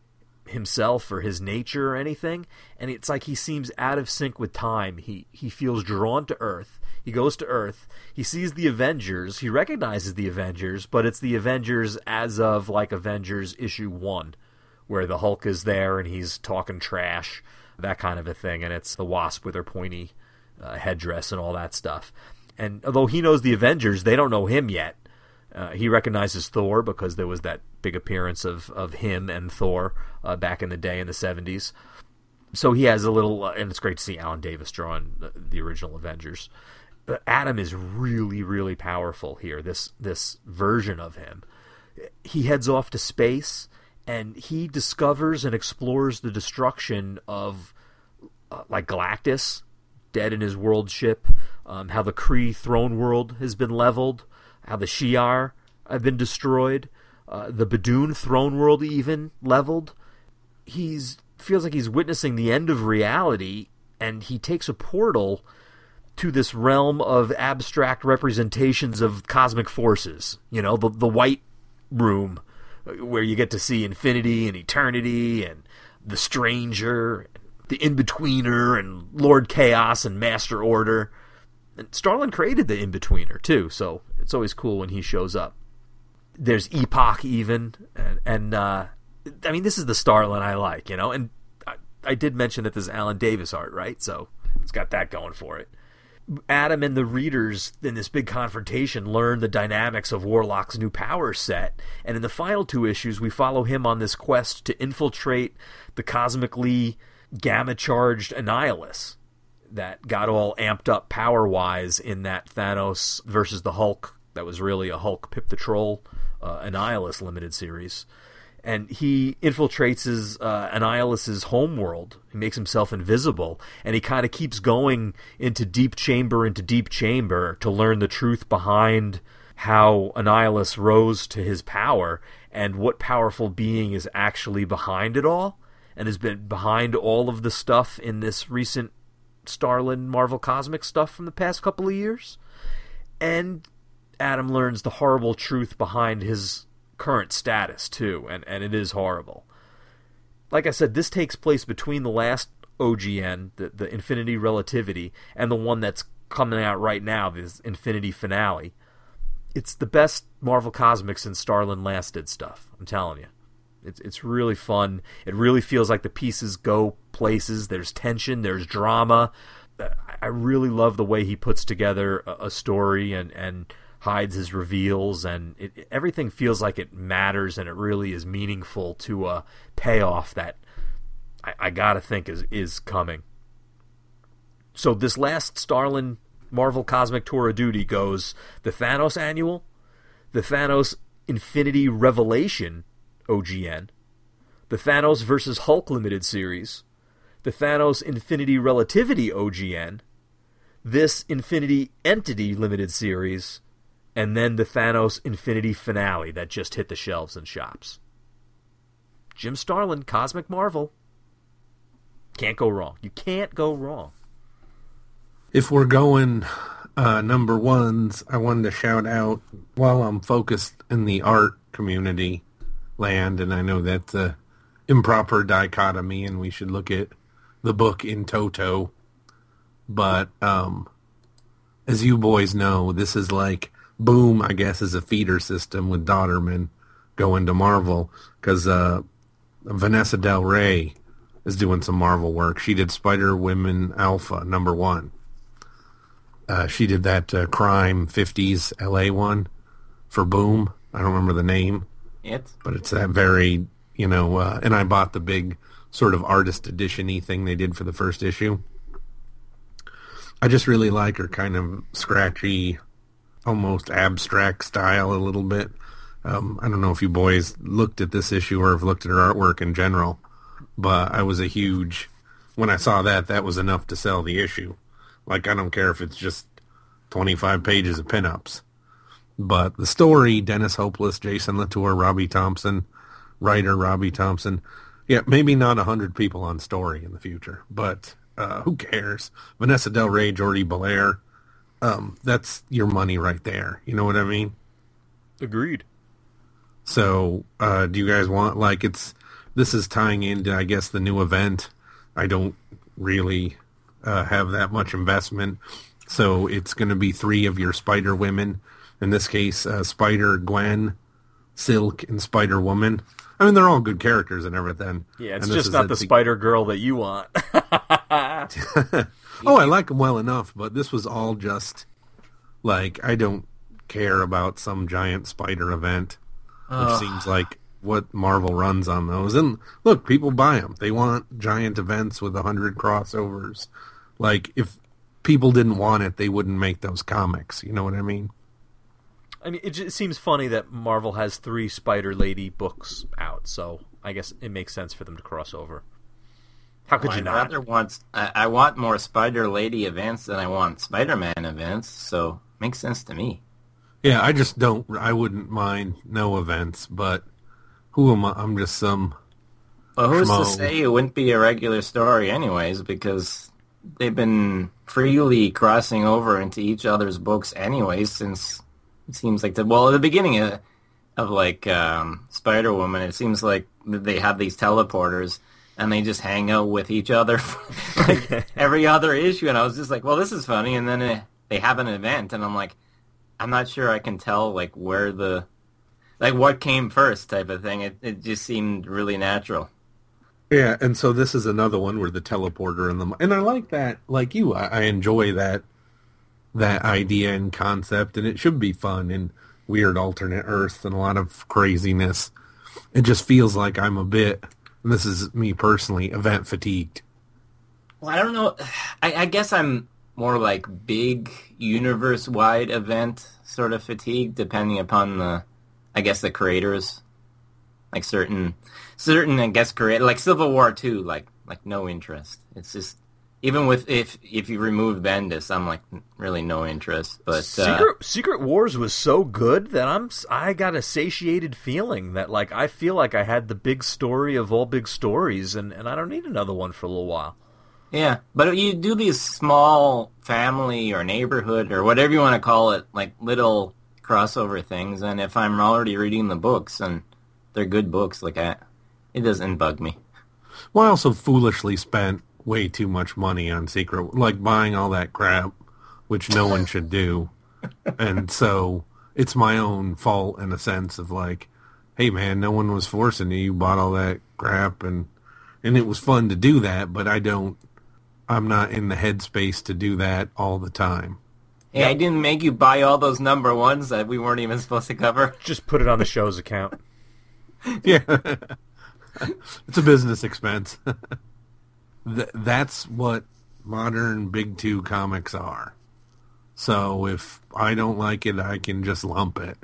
himself or his nature or anything, and it's like he seems out of sync with time. He he feels drawn to Earth. He goes to Earth. He sees the Avengers. He recognizes the Avengers, but it's the Avengers as of like Avengers issue one, where the Hulk is there and he's talking trash, that kind of a thing, and it's the Wasp with her pointy uh, headdress and all that stuff. And although he knows the Avengers, they don't know him yet. Uh, he recognizes Thor because there was that big appearance of, of him and Thor uh, back in the day in the seventies. So he has a little, uh, and it's great to see Alan Davis drawing the, the original Avengers. But Adam is really, really powerful here, this this version of him. He heads off to space, and he discovers and explores the destruction of, uh, like, Galactus, dead in his world ship, um, how the Kree throne world has been leveled, how the Shi'ar have been destroyed, uh, the Badoon throne world even leveled. He's feels like he's witnessing the end of reality, and he takes a portal to this realm of abstract representations of cosmic forces. You know, the the White Room, where you get to see infinity and eternity and the Stranger, the In-Betweener, and Lord Chaos and Master Order. And Starlin created the In-Betweener, too, so it's always cool when he shows up. There's Epoch, even, and, and uh, I mean, this is the Starlin I like, you know, and I, I did mention that this is Alan Davis art, right? So it's got that going for it. Adam and the readers in this big confrontation learn the dynamics of Warlock's new power set, and in the final two issues, we follow him on this quest to infiltrate the cosmically gamma-charged Annihilus that got all amped up power-wise in that Thanos versus the Hulk, that was really a Hulk Pip the Troll uh, Annihilus limited series. And he infiltrates his uh, Annihilus's homeworld. He makes himself invisible, and he kind of keeps going into deep chamber into deep chamber to learn the truth behind how Annihilus rose to his power and what powerful being is actually behind it all and has been behind all of the stuff in this recent Starlin Marvel Cosmic stuff from the past couple of years. And Adam learns the horrible truth behind his current status, too, and, and it is horrible. Like I said, this takes place between the last O G N, the, the Infinity Relativity, and the one that's coming out right now, this Infinity Finale. It's the best Marvel Cosmics since Starlin last did stuff, I'm telling you. It's it's really fun. It really feels like the pieces go places. There's tension, there's drama. I really love the way he puts together a, a story and, and hides his reveals, and it, everything feels like it matters and it really is meaningful to a payoff that I, I gotta think is, is coming. So this last Starlin Marvel Cosmic Tour of Duty goes the Thanos Annual, the Thanos Infinity Revelation O G N, the Thanos versus Hulk Limited Series, the Thanos Infinity Relativity O G N, this Infinity Entity Limited Series, and then the Thanos Infinity Finale that just hit the shelves and shops. Jim Starlin, Cosmic Marvel. Can't go wrong. You can't go wrong. If we're going uh, number ones, I wanted to shout out, while I'm focused in the art community land, and I know that's a improper dichotomy, and we should look at the book in toto, but um, as you boys know, this is like Boom, I guess, is a feeder system with Dodderman going to Marvel, because uh, Vanessa Del Rey is doing some Marvel work. She did Spider-Woman Alpha, number one. Uh, she did that uh, crime fifties L A one for Boom. I don't remember the name. It? But it's that very, you know, uh, and I bought the big sort of artist edition-y thing they did for the first issue. I just really like her kind of scratchy, almost abstract style a little bit. Um, I don't know if you boys looked at this issue or have looked at her artwork in general, but I was a huge, when I saw that, that was enough to sell the issue. Like, I don't care if it's just twenty-five pages of pinups. But the story, Dennis Hopeless, Jason Latour, Robbie Thompson, writer Robbie Thompson. Yeah, maybe not one hundred people on story in the future, but uh, who cares? Vanessa Del Rey, Jordi Belair, um, that's your money right there. You know what I mean? Agreed. So, uh, do you guys want, like, it's, this is tying into, I guess, the new event. I don't really uh, have that much investment. So it's going to be three of your Spider Women. In this case, uh, Spider-Gwen, Silk, and Spider-Woman. I mean, they're all good characters and everything. Yeah, it's just not the Spider-Girl that you want. Oh, I like them well enough, but this was all just, like, I don't care about some giant spider event, which uh. seems like what Marvel runs on those. And look, people buy them. They want giant events with a hundred crossovers. Like, if people didn't want it, they wouldn't make those comics. You know what I mean? I mean, it just seems funny that Marvel has three Spider Lady books out, so I guess it makes sense for them to cross over. How could well, you I'd not? Rather want, I, I want more Spider Lady events than I want Spider-Man events, so it makes sense to me. Yeah, I just don't, I wouldn't mind no events, but who am I? I'm just some Well, who's schmo. to say it wouldn't be a regular story anyways, because they've been freely crossing over into each other's books anyways since it seems like the, well, at the beginning of, of like um, Spider-Woman, it seems like they have these teleporters and they just hang out with each other like every other issue. And I was just like, well, this is funny. And then it, they have an event and I'm like, I'm not sure I can tell like where the, like what came first type of thing. It it just seemed really natural. Yeah, and so this is another one where the teleporter and the, and I like that, like you, I, I enjoy that, that idea and concept, and it should be fun and weird alternate Earths and a lot of craziness. It just feels like I'm a bit, and this is me personally, event fatigued. Well, I don't know. I, I guess I'm more like big universe-wide event sort of fatigued, depending upon the, I guess, the creators. Like certain, certain, I guess, create like Civil War two, like, like no interest. It's just, even with if if you remove Bendis, I'm like really no interest. But uh, Secret Secret Wars was so good that I'm I got a satiated feeling that like I feel like I had the big story of all big stories, and, and I don't need another one for a little while. Yeah, but you do these small family or neighborhood or whatever you want to call it, like little crossover things. And if I'm already reading the books and they're good books, like I, it doesn't bug me. Well, I also foolishly spent way too much money on Secret, like buying all that crap, which no one should do. And so it's my own fault in a sense of like, hey man, no one was forcing you. You bought all that crap, and and it was fun to do that, but I don't, I'm not in the headspace to do that all the time. Hey, I didn't make you buy all those number ones that we weren't even supposed to cover. Just put it on the show's account. Yeah. It's a business expense. Th- that's what modern Big Two comics are. So if I don't like it, I can just lump it.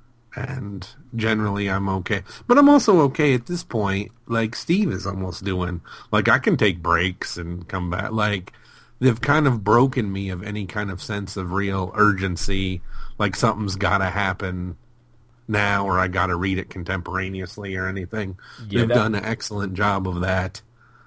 And generally I'm okay. But I'm also okay at this point, like Steve is almost doing. Like I can take breaks and come back. Like they've kind of broken me of any kind of sense of real urgency. Like something's got to happen now or I got to read it contemporaneously or anything. Yeah, they've that... done an excellent job of that.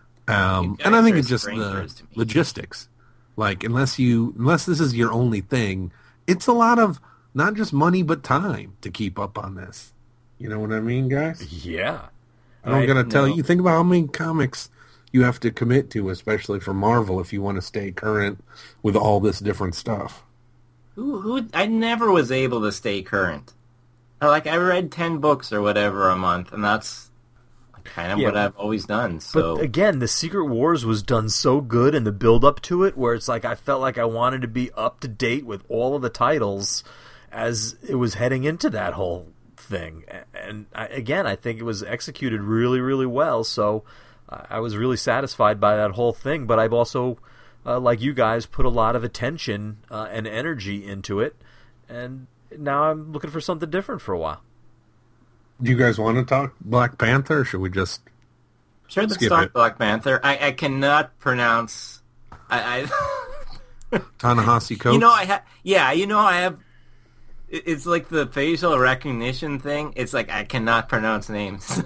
Um, and I think it's just the logistics. Like unless you, unless this is your only thing, it's a lot of not just money but time to keep up on this. You know what I mean, guys? Yeah. I'm I, going to tell you, think about how many comics you have to commit to, especially for Marvel, if you want to stay current with all this different stuff. Who, who, I never was able to stay current. Like, I read ten books or whatever a month, and that's kind of yeah, what I've always done. So. But again, the Secret Wars was done so good, and the build-up to it, where it's like I felt like I wanted to be up to date with all of the titles as it was heading into that whole thing. And I, again, I think it was executed really, really well, so I was really satisfied by that whole thing. But I've also, uh, like you guys, put a lot of attention uh, and energy into it, and now I'm looking for something different for a while. Do you guys want to talk Black Panther, or should we just Sure, let's talk it? Black Panther. I, I cannot pronounce... I, I Ta-Nehisi Coates? You know, I ha- yeah, you know, I have... It's like the facial recognition thing. It's like I cannot pronounce names.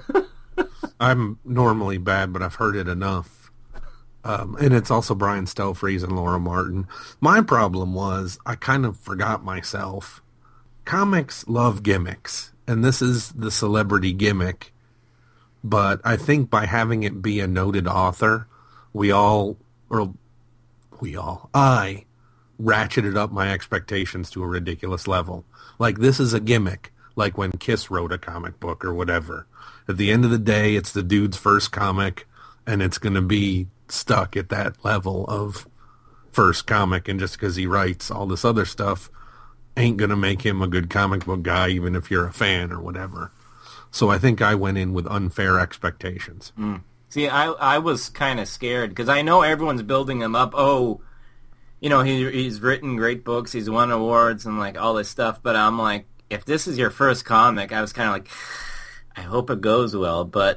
I'm normally bad, but I've heard it enough. Um, and it's also Brian Stelfreeze and Laura Martin. My problem was I kind of forgot myself. Comics love gimmicks, and this is the celebrity gimmick. But I think by having it be a noted author, we all, or we all, I ratcheted up my expectations to a ridiculous level. Like, this is a gimmick, like when Kiss wrote a comic book or whatever. At the end of the day, it's the dude's first comic, and it's going to be stuck at that level of first comic, and just because he writes all this other stuff ain't going to make him a good comic book guy, even if you're a fan or whatever. So I think I went in with unfair expectations. Mm. See, I I was kind of scared, because I know everyone's building him up. Oh, you know, he he's written great books, he's won awards, and like all this stuff, but I'm like, if this is your first comic, I was kind of like, I hope it goes well, but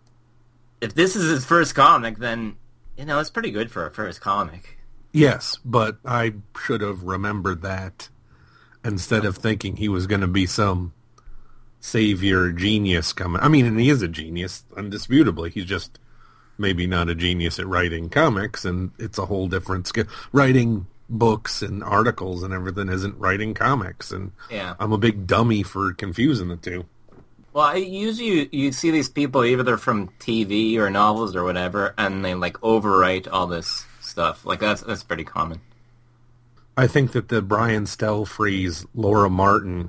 if this is his first comic, then, you know, it's pretty good for a first comic. Yes, but I should have remembered that instead of thinking he was going to be some savior genius coming. I mean, and he is a genius, undisputably. He's just maybe not a genius at writing comics, and it's a whole different skill. Writing books and articles and everything isn't writing comics, and yeah. I'm a big dummy for confusing the two. Well, I usually you see these people either they're from T V or novels or whatever, and they like overwrite all this stuff. Like that's that's pretty common. I think that the Brian Stelfreeze, Laura Martin,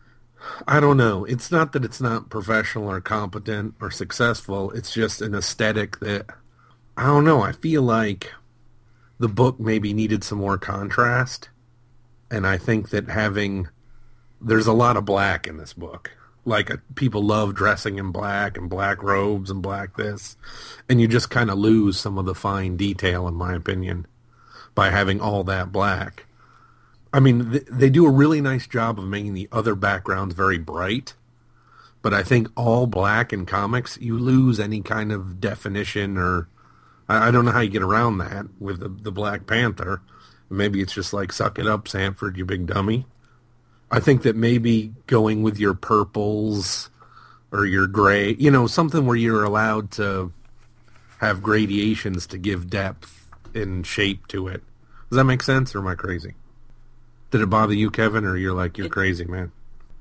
I don't know. It's not that it's not professional or competent or successful. It's just an aesthetic that, I don't know, I feel like the book maybe needed some more contrast. And I think that having, there's a lot of black in this book. Like, people love dressing in black and black robes and black this. And you just kind of lose some of the fine detail, in my opinion, by having all that black. I mean, th- they do a really nice job of making the other backgrounds very bright. But I think all black in comics, you lose any kind of definition or I, I don't know how you get around that with the, the Black Panther. Maybe it's just like, suck it up, Sanford, you big dummy. I think that maybe going with your purples or your gray, you know, something where you're allowed to have gradations to give depth and shape to it. Does that make sense, or am I crazy? Did it bother you, Kevin, or you're like, you're it, crazy, man?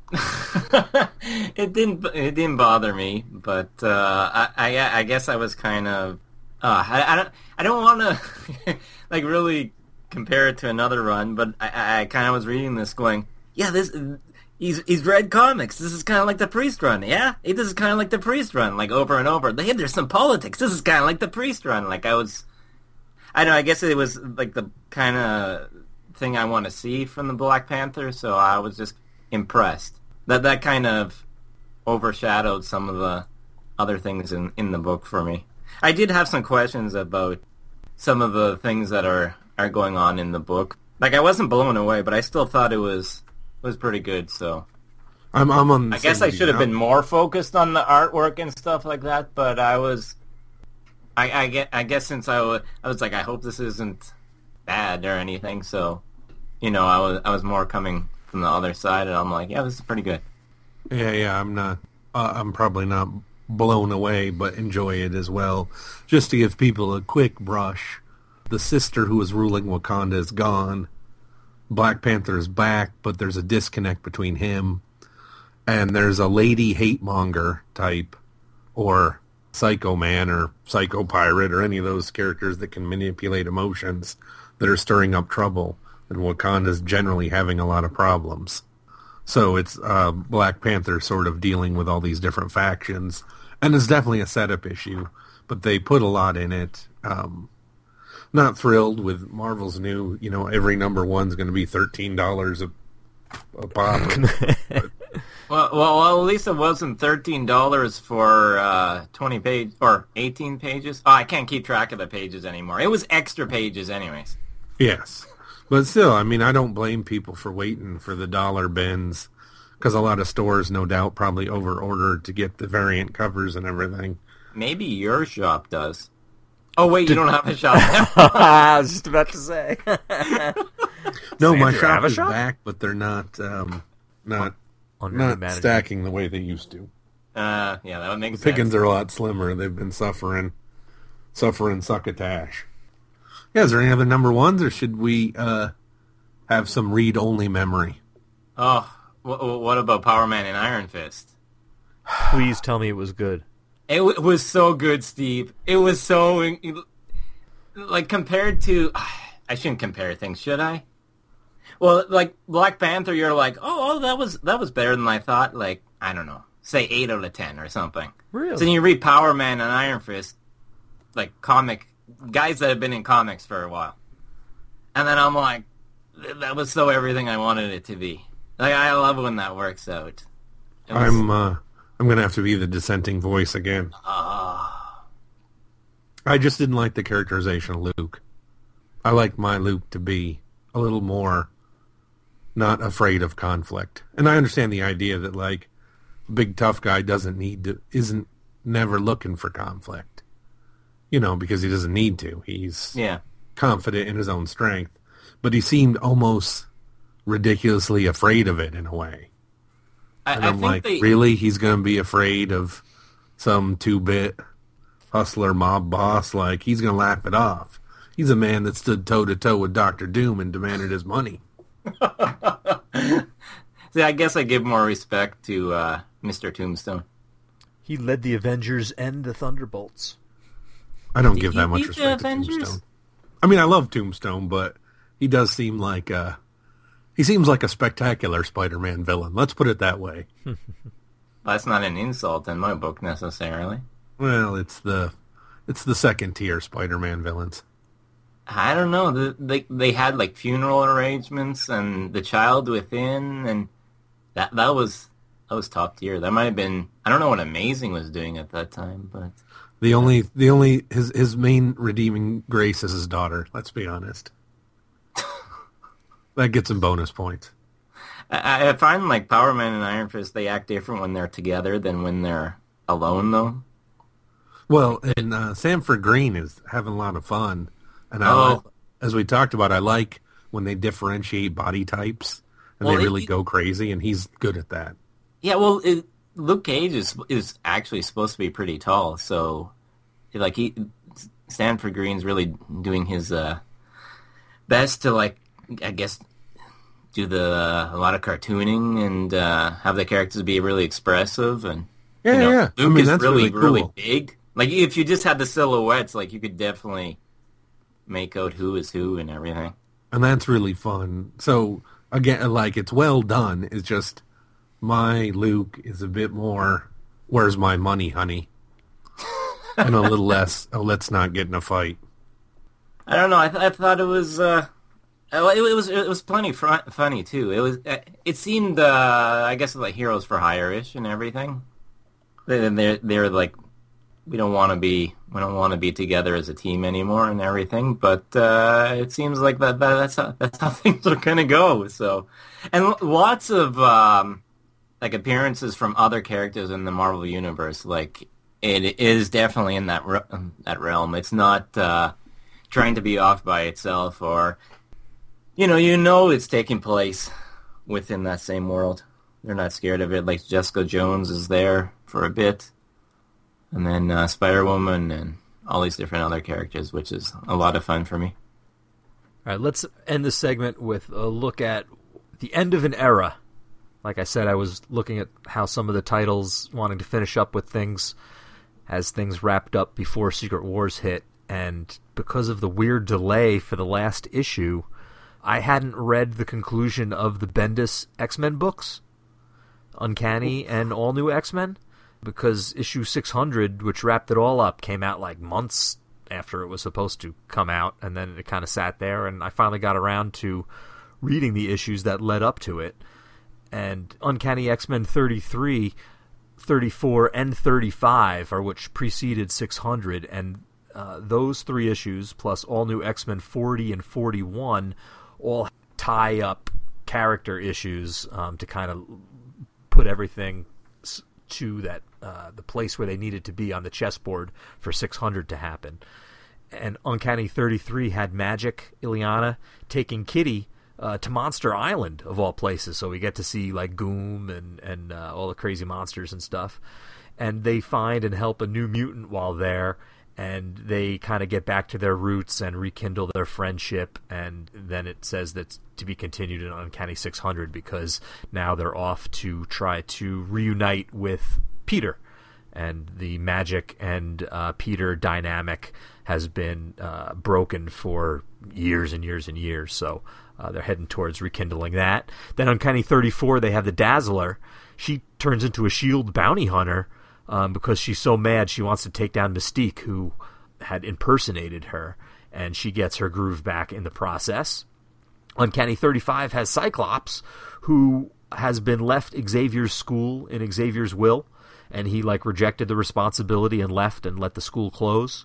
it didn't. It didn't bother me, but uh, I, I, I guess I was kind of. Uh, I, I don't. I don't want to like really compare it to another run, but I, I kind of was reading this, going, yeah, this. He's he's read comics. This is kind of like the Priest run, yeah. This is kind of like the Priest run, like over and over. Hey, there's some politics. This is kind of like the Priest run. Like I was. I don't know. I guess it was like the kind of thing I want to see from the Black Panther, so I was just impressed. That that kind of overshadowed some of the other things in, in the book for me. I did have some questions about some of the things that are, are going on in the book. Like, I wasn't blown away, but I still thought it was was pretty good, so... I'm, I'm on I guess I should have been more focused on the artwork and stuff like that, but I was... I, I, get, I guess since I was, I was like, I hope this isn't bad or anything, so... You know, I was I was more coming from the other side, and I'm like, yeah, this is pretty good. Yeah, yeah, I'm not, uh, I'm probably not blown away, but enjoy it as well. Just to give people a quick brush, the sister who was ruling Wakanda is gone. Black Panther is back, but there's a disconnect between him, and there's a lady hate-monger type, or Psycho Man, or Psycho Pirate, or any of those characters that can manipulate emotions that are stirring up trouble. And Wakanda's generally having a lot of problems. So it's uh, Black Panther sort of dealing with all these different factions. And it's definitely a setup issue, but they put a lot in it. Um, not thrilled with Marvel's new, you know, every number one's going to be thirteen dollars a, a pop. well, well, well, at least it wasn't thirteen dollars for uh, twenty pages, or eighteen pages. Oh, I can't keep track of the pages anymore. It was extra pages anyways. Yes. But still, I mean, I don't blame people for waiting for the dollar bins, because a lot of stores, no doubt, probably over-ordered to get the variant covers and everything. Maybe your shop does. Oh, wait, you don't have a shop. I was just about to say. No, my shop is shop? back, but they're not um, not, Under not stacking the way they used to. Uh, yeah, that would make the sense. The pickings are a lot slimmer. They've been suffering, suffering succotash. Yeah, is there any other number ones, or should we uh, have some read-only memory? Oh, w- what about Power Man and Iron Fist? Please tell me it was good. It w- was so good, Steve. It was so... Like, compared to... I shouldn't compare things, should I? Well, like, Black Panther, you're like, oh, oh, that was that was better than I thought. Like, I don't know, say eight out of ten or something. Really? So then you read Power Man and Iron Fist, like, comic... guys that have been in comics for a while. And then I'm like, that was so everything I wanted it to be. Like, I love when that works out. Was, I'm uh, I'm going to have to be the dissenting voice again. Uh, I just didn't like the characterization of Luke. I like my Luke to be a little more not afraid of conflict. And I understand the idea that, like, big tough guy doesn't need to, isn't never looking for conflict. You know, because he doesn't need to. He's yeah. confident in his own strength. But he seemed almost ridiculously afraid of it in a way. I, and I I'm think like, they... really? He's going to be afraid of some two-bit hustler mob boss? Like, he's going to laugh it off. He's a man that stood toe-to-toe with Doctor Doom and demanded his money. See, I guess I give more respect to uh, Mister Tombstone. He led the Avengers and the Thunderbolts. I don't Did give that much respect to Tombstone. I mean, I love Tombstone, but he does seem like a, he seems like a spectacular Spider-Man villain. Let's put it that way. That's not an insult in my book necessarily. Well, it's the it's the second tier Spider-Man villains. I don't know. The, they they had like funeral arrangements and the child within, and that that was that was top tier. That might have been. I don't know what Amazing was doing at that time, but. The only, the only, his his main redeeming grace is his daughter. Let's be honest. That gets him bonus points. I, I find like Power Man and Iron Fist, they act different when they're together than when they're alone, though. Well, and uh, Sanford Green is having a lot of fun. And I, Oh. as we talked about, I like when they differentiate body types and Well, they it- really go crazy, and he's good at that. Yeah, well, it, Luke Cage is is actually supposed to be pretty tall, so like he Stanford Green's really doing his uh, best to like I guess do the uh, a lot of cartooning and uh, have the characters be really expressive and Yeah, you know, yeah. I Luke mean, is that's really really really cool. big. Like if you just had the silhouettes, like you could definitely make out who is who and everything. And that's really fun. So, again, like, it's well done. It's just my Luke is a bit more, where's my money, honey? And a little less, oh, let's not get in a fight. I don't know. I, th- I thought it was. Uh, uh, it, it was. It was plenty fr- funny too. It was. Uh, it seemed. Uh, I guess like Heroes for Hire-ish and everything. They, they're they're like, we don't want to be. We don't want to be together as a team anymore and everything. But uh, it seems like that, that. That's how. That's how things are gonna go. So, and l- lots of um, like appearances from other characters in the Marvel universe. Like it is definitely in that re- that realm. It's not. Uh, trying to be off by itself, or you know, you know, it's taking place within that same world. They're not scared of it. Like Jessica Jones is there for a bit, and then uh, Spider-Woman and all these different other characters, which is a lot of fun for me. All right, let's end the segment with a look at the end of an era. Like I said, I was looking at how some of the titles wanting to finish up with things as things wrapped up before Secret Wars hit. And because of the weird delay for the last issue, I hadn't read the conclusion of the Bendis X-Men books, Uncanny and All New X-Men, because issue six hundred, which wrapped it all up, came out like months after it was supposed to come out, and then it kind of sat there, and I finally got around to reading the issues that led up to it. And Uncanny X-Men thirty-three, thirty-four, and thirty-five are which preceded six hundred, and Uh, those three issues, plus All New X-Men forty and forty-one, all tie up character issues um, to kind of put everything to that uh, the place where they needed to be on the chessboard for six hundred to happen. And Uncanny thirty-three had Magic, Illyana, taking Kitty uh, to Monster Island, of all places, so we get to see like Goom and, and uh, all the crazy monsters and stuff. And they find and help a new mutant while there, and they kind of get back to their roots and rekindle their friendship, and then it says that's to be continued in Uncanny six hundred because now they're off to try to reunite with Peter, and the Magic and uh, Peter dynamic has been uh, broken for years and years and years, so uh, they're heading towards rekindling that. Then Uncanny thirty-four, they have the Dazzler. She turns into a S H I E L D bounty hunter, Um, because she's so mad she wants to take down Mystique, who had impersonated her, and she gets her groove back in the process. Uncanny thirty-five has Cyclops, who has been left Xavier's school in Xavier's will, and he like rejected the responsibility and left and let the school close.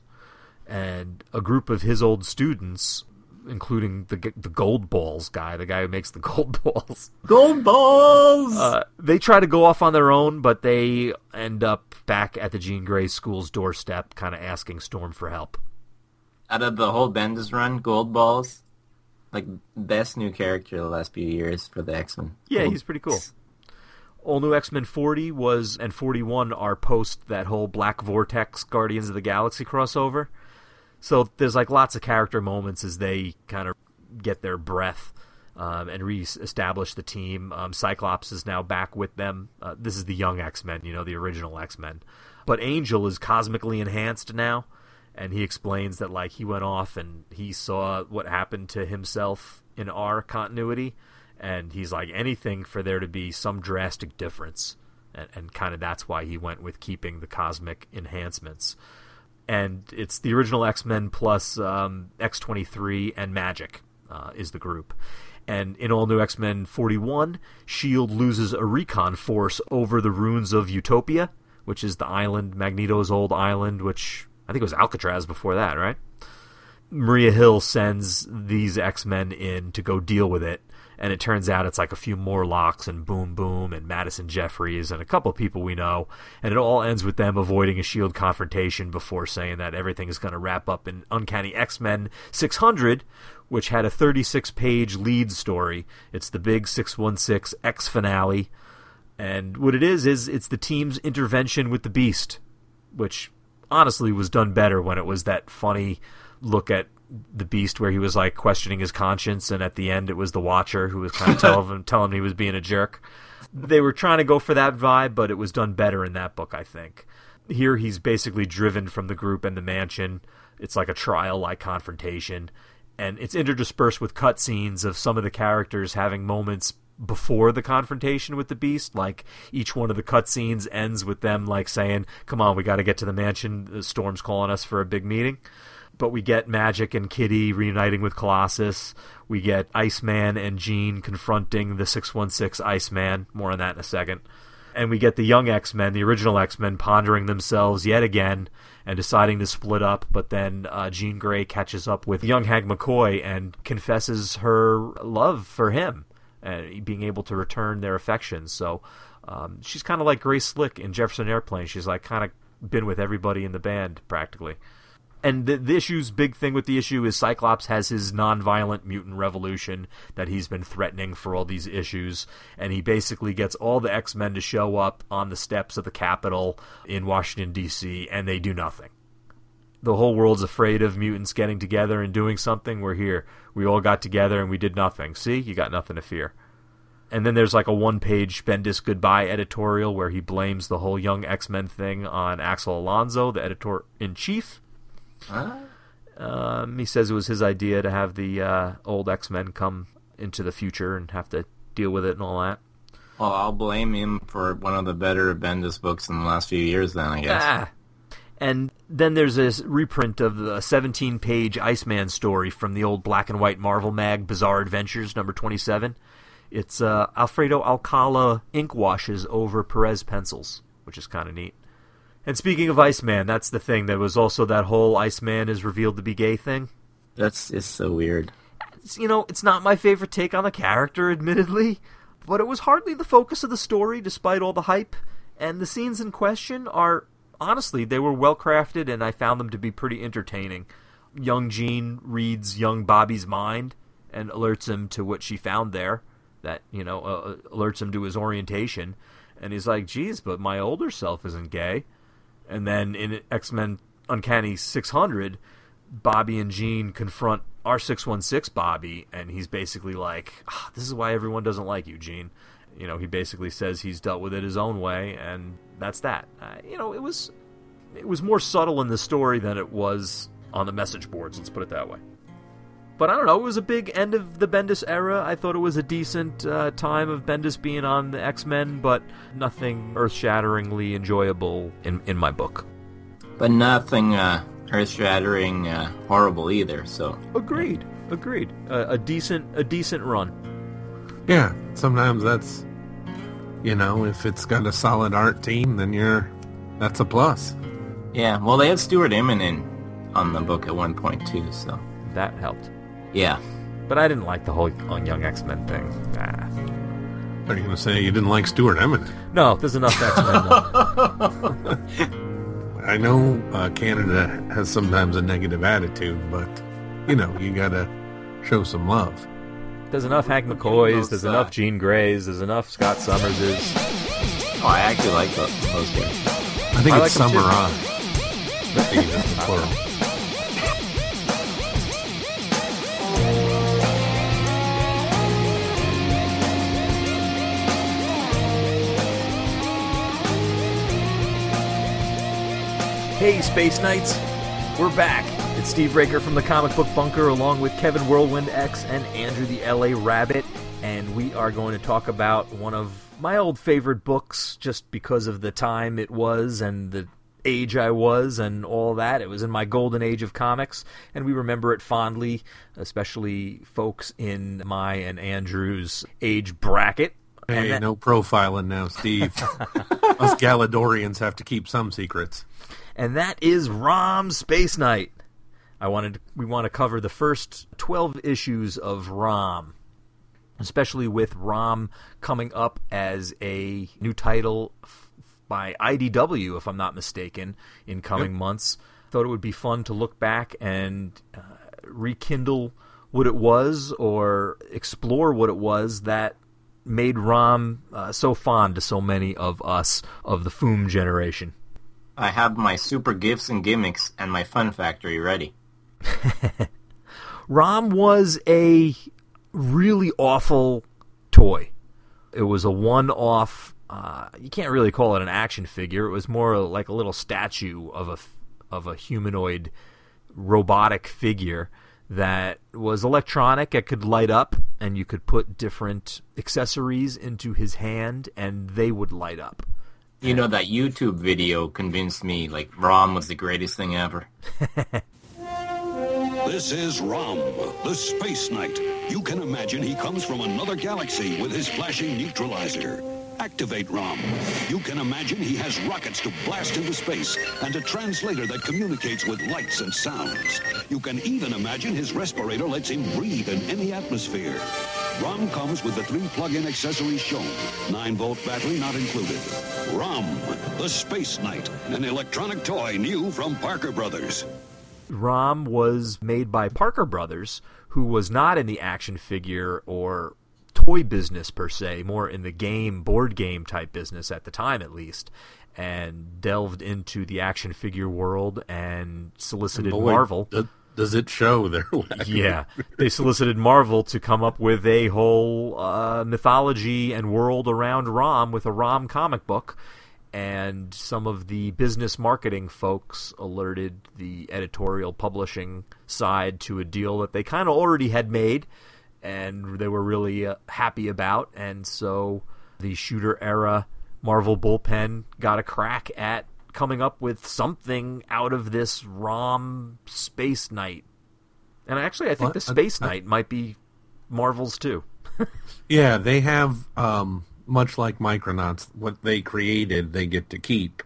And a group of his old students, including the the Gold Balls guy, the guy who makes the Gold Balls, Gold balls! Uh, they try to go off on their own, but they end up back at the Jean Grey school's doorstep, kind of asking Storm for help. Out of the whole Bendis run, Gold Balls, like, best new character the last few years for the X-Men. Yeah, Gold- he's pretty cool. All New X-Men forty was and forty-one are post that whole Black Vortex Guardians of the Galaxy crossover. So there's like lots of character moments as they kind of get their breath um, and re-establish the team. Um, Cyclops is now back with them. Uh, this is the young X-Men, you know, the original X-Men. But Angel is cosmically enhanced now, and he explains that like he went off and he saw what happened to himself in our continuity, and he's like anything for there to be some drastic difference, and, and kind of that's why he went with keeping the cosmic enhancements. And it's the original X-Men plus um, X twenty-three and Magic uh, is the group. And in All New X-Men forty-one, S H I E L D loses a recon force over the ruins of Utopia, which is the island, Magneto's old island, which I think it was Alcatraz before that, right? Maria Hill sends these X-Men in to go deal with it, And it turns out it's like a few Morlocks and Boom Boom and Madison Jeffries and a couple of people we know. And it all ends with them avoiding a SHIELD confrontation before saying that everything is going to wrap up in Uncanny X-Men six hundred, which had a thirty-six page lead story. It's the big six one six X finale. And what it is, is it's the team's intervention with the Beast, which honestly was done better when it was that funny look at the Beast where he was like questioning his conscience, and at the end it was the Watcher who was kind of telling him, telling him he was being a jerk. They were trying to go for that vibe, but it was done better in that book, I think. Here he's basically driven from the group and the mansion. It's like a trial-like confrontation, and it's interdispersed with cutscenes of some of the characters having moments before the confrontation with the Beast. Like, each one of the cutscenes ends with them like saying, come on, we got to get to the mansion, the Storm's calling us for a big meeting. But we get Magik and Kitty reuniting with Colossus. We get Iceman and Jean confronting the six one six Iceman. More on that in a second. And we get the young X-Men, the original X-Men, pondering themselves yet again and deciding to split up. But then uh, Jean Grey catches up with young Hank McCoy and confesses her love for him, and being able to return their affections. So um, she's kind of like Grace Slick in Jefferson Airplane. She's like kind of been with everybody in the band practically. And the, the issue's big thing with the issue is Cyclops has his non-violent mutant revolution that he's been threatening for all these issues, and he basically gets all the X-Men to show up on the steps of the Capitol in Washington, D C, and they do nothing. The whole world's afraid of mutants getting together and doing something. We're here. We all got together and we did nothing. See? You got nothing to fear. And then there's like a one-page Bendis goodbye editorial where he blames the whole Young X-Men thing on Axel Alonso, the editor-in-chief. Huh? Um, he says it was his idea to have the uh, old X-Men come into the future and have to deal with it and all that. Well, I'll blame him for one of the better Bendis books in the last few years then, I guess. Ah. And then there's this reprint of the seventeen page Iceman story from the old black and white Marvel mag, Bizarre Adventures, number twenty-seven. It's uh, Alfredo Alcala ink washes over Perez pencils, which is kind of neat. And speaking of Iceman, that's the thing. There was also that whole Iceman is revealed to be gay thing. That's it's so weird. It's, you know, it's not my favorite take on the character, admittedly, but it was hardly the focus of the story, despite all the hype. And the scenes in question are, honestly, they were well crafted, and I found them to be pretty entertaining. Young Jean reads young Bobby's mind and alerts him to what she found there. That, you know, uh, alerts him to his orientation. And he's like, geez, but my older self isn't gay. And then in X-Men Uncanny six hundred, Bobby and Jean confront our six one six Bobby, and he's basically like, oh, this is why everyone doesn't like you, Jean. You know, he basically says he's dealt with it his own way, and that's that. Uh, you know, it was it was more subtle in the story than it was on the message boards, let's put it that way. But I don't know, it was a big end of the Bendis era. I thought it was a decent uh, time of Bendis being on the X-Men, but nothing earth-shatteringly enjoyable in, in my book. But nothing uh, earth-shattering uh, horrible either, so... Agreed, agreed. Uh, a decent a decent run. Yeah, sometimes that's, you know, if it's got a solid art team, then you're, that's a plus. Yeah, well, they had Stuart Immonen on the book at one point, too, so... That helped. Yeah. But I didn't like the whole Young X-Men thing. Nah. Are you going to say you didn't like Stuart Immonen? No, there's enough X-Men. I know uh, Canada has sometimes a negative attitude, but, you know, you got to show some love. There's enough Hank McCoys, there's enough Jean Greys, there's enough Scott Summerses. Oh, I actually like those, those guys. I think I it's like Summer On. I think it's the plural. Hey, Space Knights! We're back! It's Steve Raker from the Comic Book Bunker, along with Kevin Whirlwind X and Andrew the L A Rabbit, and we are going to talk about one of my old favorite books, just because of the time it was and the age I was and all that. It was in my golden age of comics, and we remember it fondly, especially folks in my and Andrew's age bracket. Hey, that- no profiling now, Steve. Us Galadorians have to keep some secrets. And that is Rom Space Knight. I wanted to, we want to cover the first twelve issues of Rom. especially with Rom coming up as a new title f- by I D W, if I'm not mistaken, in coming yep. months. Thought it would be fun to look back and uh, rekindle what it was or explore what it was that made Rom uh, so fond to so many of us of the F O O M generation. I have my super gifts and gimmicks and my fun factory ready. Rom was a really awful toy. It was a one-off, uh, you can't really call it an action figure. It was more like a little statue of a, of a humanoid robotic figure that was electronic. It could light up, and you could put different accessories into his hand, and they would light up. You know, that YouTube video convinced me, like, Rom was the greatest thing ever. This is Rom, the Space Knight. You can imagine he comes from another galaxy with his flashing neutralizer. Activate Rom. You can imagine he has rockets to blast into space and a translator that communicates with lights and sounds. You can even imagine his respirator lets him breathe in any atmosphere. Rom comes with the three plug-in accessories shown. nine volt battery not included. Rom, the Space Knight, an electronic toy new from Parker Brothers. Rom was made by Parker Brothers, who was not in the action figure or toy business per se, more in the game, board game type business at the time at least, and delved into the action figure world and solicited Boy, Marvel. Th- does it show there? Yeah, they solicited Marvel to come up with a whole uh, mythology and world around Rom with a Rom comic book. And some of the business marketing folks alerted the editorial publishing side to a deal that they kind of already had made, and they were really uh, happy about. And so the shooter era Marvel bullpen got a crack at coming up with something out of this Rom Space Knight. And actually, I think what? the Space I, I, Knight might be Marvel's too. Yeah, they have... Um... much like Micronauts, what they created, they get to keep.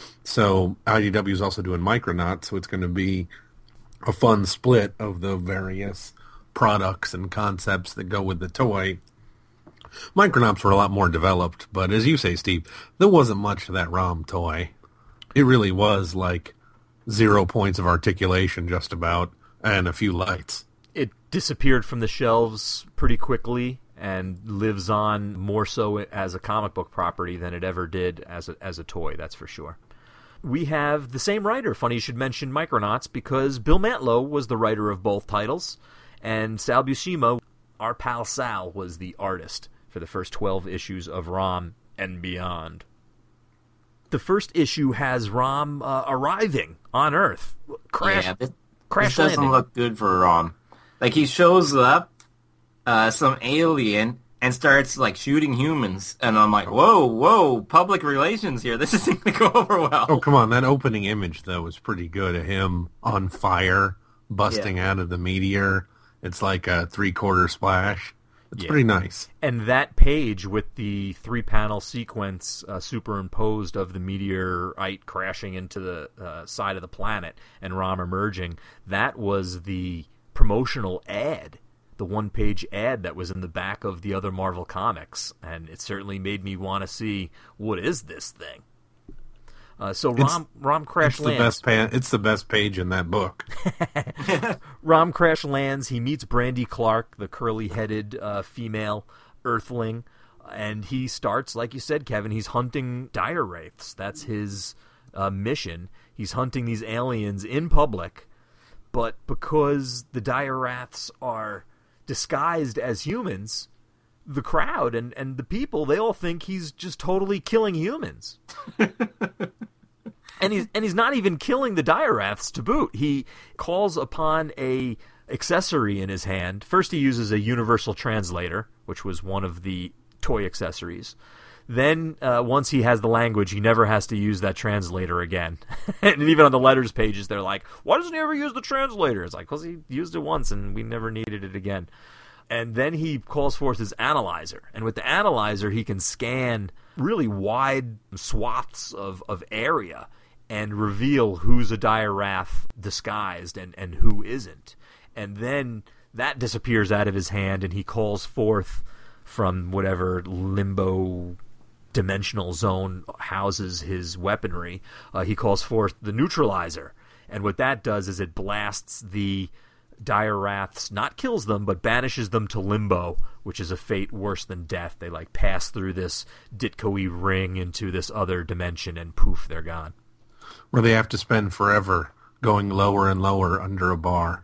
So I D W is also doing Micronauts, so it's going to be a fun split of the various products and concepts that go with the toy. Micronauts were a lot more developed, but as you say, Steve, there wasn't much to that ROM toy. It really was like zero points of articulation just about, and a few lights. It disappeared from the shelves pretty quickly, and lives on more so as a comic book property than it ever did as a, as a toy, that's for sure. We have the same writer. Funny you should mention Micronauts, because Bill Mantlo was the writer of both titles, and Sal Buscema, our pal Sal, was the artist for the first twelve issues of Rom and beyond. The first issue has Rom uh, arriving on Earth. Crash, yeah, this, crash this doesn't landing. look good for Rom. Like, he shows up, Uh, some alien, and starts, like, shooting humans. And I'm like, whoa, whoa, public relations here. This isn't going to go over well. Oh, come on. That opening image, though, was pretty good of him on fire, busting yeah. out of the meteor. It's like a three-quarter splash. It's yeah. pretty nice. And that page with the three-panel sequence uh, superimposed of the meteorite crashing into the uh, side of the planet and Rom emerging, that was the promotional ad, the one-page ad that was in the back of the other Marvel comics, and it certainly made me want to see, what is this thing? Uh, so Rom, Rom Crash it's lands. The best pa- it's the best page in that book. Rom Crash lands. He meets Brandy Clark, the curly-headed uh, female Earthling, and he starts, like you said, Kevin, he's hunting dire wraiths. That's his uh, mission. He's hunting these aliens in public, but because the dire wraiths are disguised as humans, the crowd and, and the people, they all think he's just totally killing humans. and he's and he's not even killing the dire wraiths to boot. He calls upon a accessory in his hand. First he uses a universal translator, which was one of the toy accessories. Then uh, once he has the language, he never has to use that translator again. And even on the letters pages, they're like, why doesn't he ever use the translator? It's like, because he used it once and we never needed it again. And then he calls forth his analyzer. And with the analyzer, he can scan really wide swaths of, of area and reveal who's a dire wraith disguised and, and who isn't. And then that disappears out of his hand, and he calls forth from whatever limbo dimensional zone houses his weaponry. Uh, he calls forth the neutralizer, and what that does is it blasts the dire wraths, not kills them, but banishes them to limbo, which is a fate worse than death. They like pass through this Ditko-y ring into this other dimension, and poof, they're gone. Where they have to spend forever going lower and lower under a bar.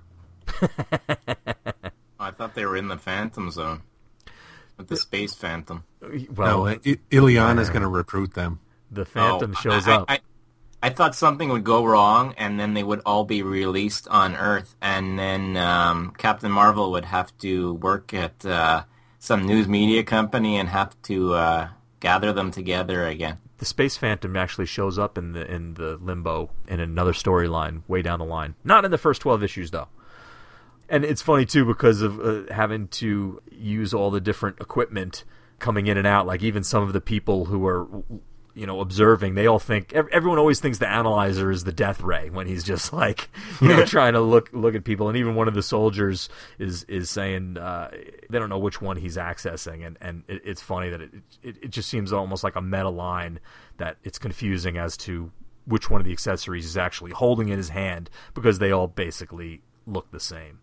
I thought they were in the Phantom Zone. With the Space Phantom. Well, no, I- Ileana's going to recruit them. The Phantom oh, shows I, up. I, I, I thought something would go wrong, and then they would all be released on Earth, and then um, Captain Marvel would have to work at uh, some news media company and have to uh, gather them together again. The Space Phantom actually shows up in the in the Limbo in another storyline way down the line. Not in the first twelve issues, though. And it's funny, too, because of uh, having to use all the different equipment coming in and out. Like, even some of the people who are, you know, observing, they all think... Everyone always thinks the Analyzer is the Death Ray when he's just, like, you know, trying to look look at people. And even one of the soldiers is is saying uh, they don't know which one he's accessing. And, and it, it's funny that it, it, it just seems almost like a meta line that it's confusing as to which one of the accessories he's actually holding in his hand, because they all basically look the same.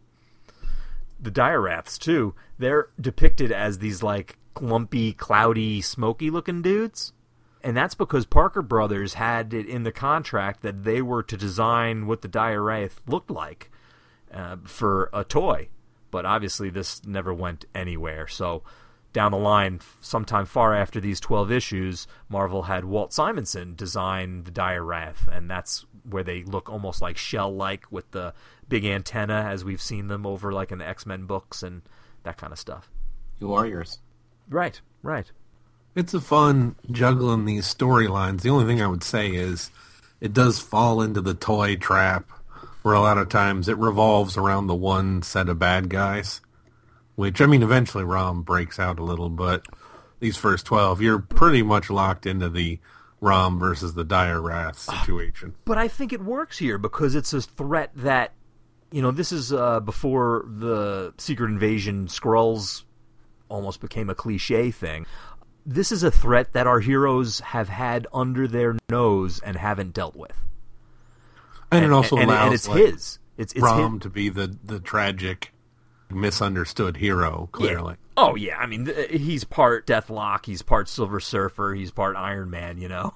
The Dire Wraths, too, they're depicted as these, like, clumpy, cloudy, smoky-looking dudes. And that's because Parker Brothers had it in the contract that they were to design what the Dire Wraith looked like uh, for a toy. But obviously this never went anywhere. So down the line, sometime far after these twelve issues, Marvel had Walt Simonson design the Dire Wrath. And that's where they look almost like shell-like with the big antenna, as we've seen them over like in the X-Men books and that kind of stuff. Warriors. Right, right. It's a fun juggling these storylines. The only thing I would say is it does fall into the toy trap where a lot of times it revolves around the one set of bad guys, which, I mean, eventually Rom breaks out a little, but these first twelve, you're pretty much locked into the Rom versus the Dire Wrath situation. But I think it works here because it's a threat that, you know, this is uh, before the Secret Invasion Skrulls almost became a cliche thing. This is a threat that our heroes have had under their nose and haven't dealt with. And, and it also and, allows and it's like, his. It's, it's Rom his. to be the, the tragic, misunderstood hero, clearly. Yeah. Oh, yeah. I mean, he's part Deathlock, he's part Silver Surfer, he's part Iron Man, you know.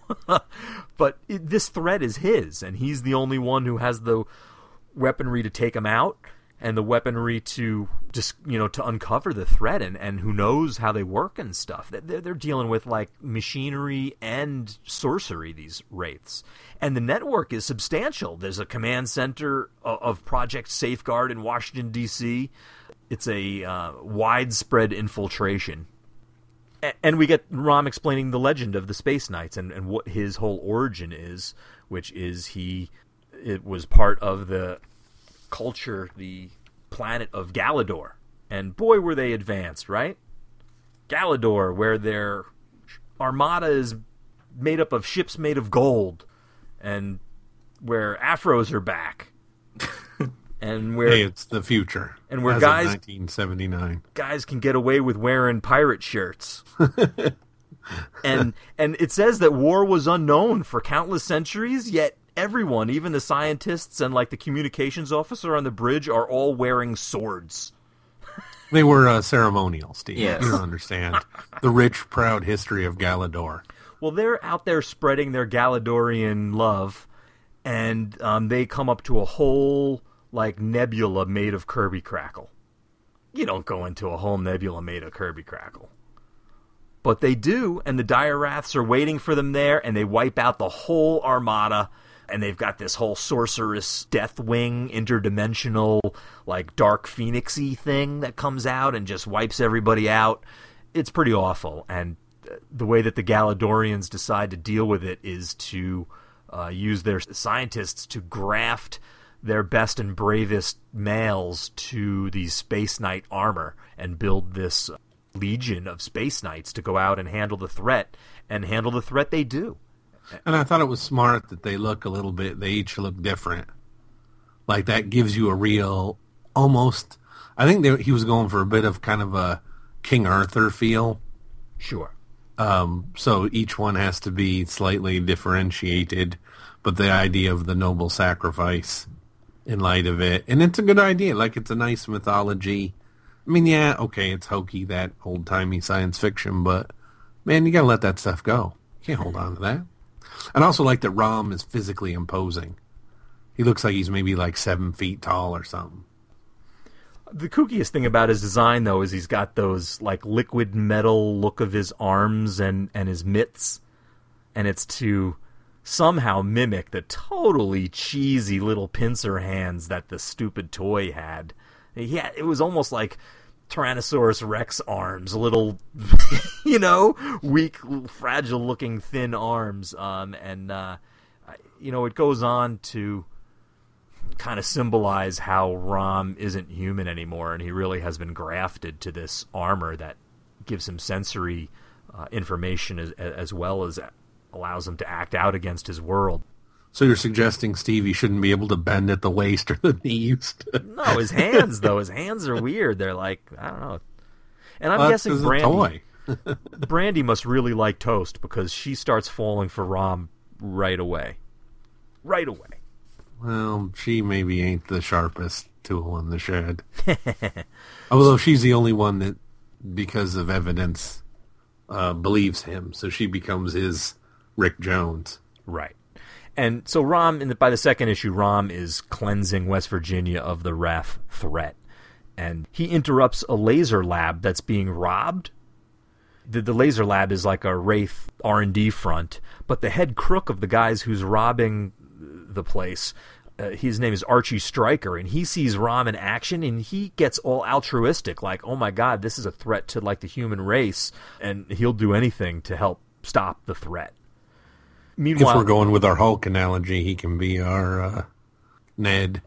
But it, this threat is his, and he's the only one who has the weaponry to take him out and the weaponry to just, you know, to uncover the threat, and, and who knows how they work and stuff. They're, they're dealing with, like, machinery and sorcery, these wraiths. And the network is substantial. There's a command center of Project Safeguard in Washington, D C It's a uh, widespread infiltration. A- and we get Rom explaining the legend of the Space Knights and, and what his whole origin is, which is he it was part of the culture, the planet of Galador. And boy, were they advanced, right? Galador, where their armada is made up of ships made of gold, and where afros are back. And where hey, it's the future. And where as guys of nineteen seventy-nine guys can get away with wearing pirate shirts. and and it says that war was unknown for countless centuries, yet everyone, even the scientists and like the communications officer on the bridge, are all wearing swords. They were uh, ceremonial, Steve. Yes. You don't understand the rich, proud history of Galador. Well, they're out there spreading their Galadorian love, and um, they come up to a whole like nebula made of Kirby Crackle. You don't go into a whole nebula made of Kirby Crackle. But they do, and the Dire Wraths are waiting for them there, and they wipe out the whole armada, and they've got this whole sorceress Deathwing, interdimensional, like Dark Phoenix-y thing that comes out and just wipes everybody out. It's pretty awful, and the way that the Galadorians decide to deal with it is to uh, use their scientists to graft their best and bravest males to the Space Knight armor and build this legion of Space Knights to go out and handle the threat, and handle the threat they do. And I thought it was smart that they look a little bit, they each look different. Like, that gives you a real, almost, I think they, he was going for a bit of kind of a King Arthur feel. Sure. Um, so each one has to be slightly differentiated, but the idea of the noble sacrifice in light of it, and it's a good idea. Like, it's a nice mythology. I mean, yeah, okay, it's hokey, that old-timey science fiction, but man, you gotta let that stuff go. You can't hold on to that. And I also like that Rom is physically imposing. He looks like he's maybe like seven feet tall or something. The kookiest thing about his design, though, is he's got those, like, liquid metal look of his arms and, and his mitts. And it's to somehow mimic the totally cheesy little pincer hands that the stupid toy had. Yeah, it was almost like Tyrannosaurus Rex arms, little, you know, weak, fragile-looking, thin arms. Um, and, uh, you know, it goes on to kind of symbolize how Rom isn't human anymore, and he really has been grafted to this armor that gives him sensory uh, information as, as well as allows him to act out against his world. So you're suggesting, Steve, he shouldn't be able to bend at the waist or the knees? No, his hands, though. His hands are weird. They're like, I don't know. And I'm well, guessing Brandy, a toy. Brandy must really like toast, because she starts falling for Rom right away. Right away. Well, she maybe ain't the sharpest tool in the shed. Although she's the only one that, because of evidence, uh, believes him. So she becomes his Rick Jones. Right. And so Rom, in the, by the second issue, Rom is cleansing West Virginia of the Wrath threat. And he interrupts a laser lab that's being robbed. The, the laser lab is like a Wraith R and D front, but the head crook of the guys who's robbing the place, uh, his name is Archie Stryker, and he sees Rom in action, and he gets all altruistic, like, oh my god, this is a threat to, like, the human race, and he'll do anything to help stop the threat. Meanwhile, if we're going with our Hulk analogy, he can be our uh, Ned.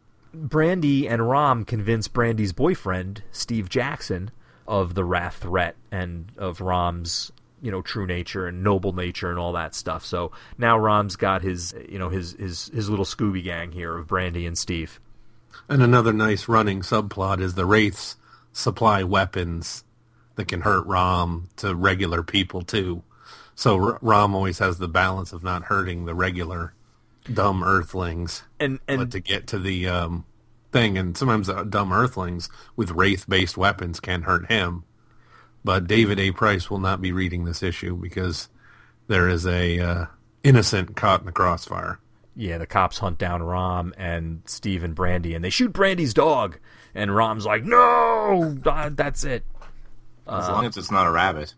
Brandy and Rom convince Brandy's boyfriend, Steve Jackson, of the Wrath threat and of Rom's, you know, true nature and noble nature and all that stuff. So now Rom's got his, you know, his his his little Scooby gang here of Brandy and Steve. And another nice running subplot is the Wraiths supply weapons that can hurt Rom to regular people too. So R- Rom always has the balance of not hurting the regular dumb Earthlings, and and but to get to the um, thing. And sometimes uh, dumb Earthlings with Wraith-based weapons can hurt him. But David A. Price will not be reading this issue because there is a uh, innocent caught in the crossfire. Yeah, the cops hunt down Rom and Steve and Brandy, and they shoot Brandy's dog. And Rom's like, no, uh, that's it. As uh, long as it's not a rabbit.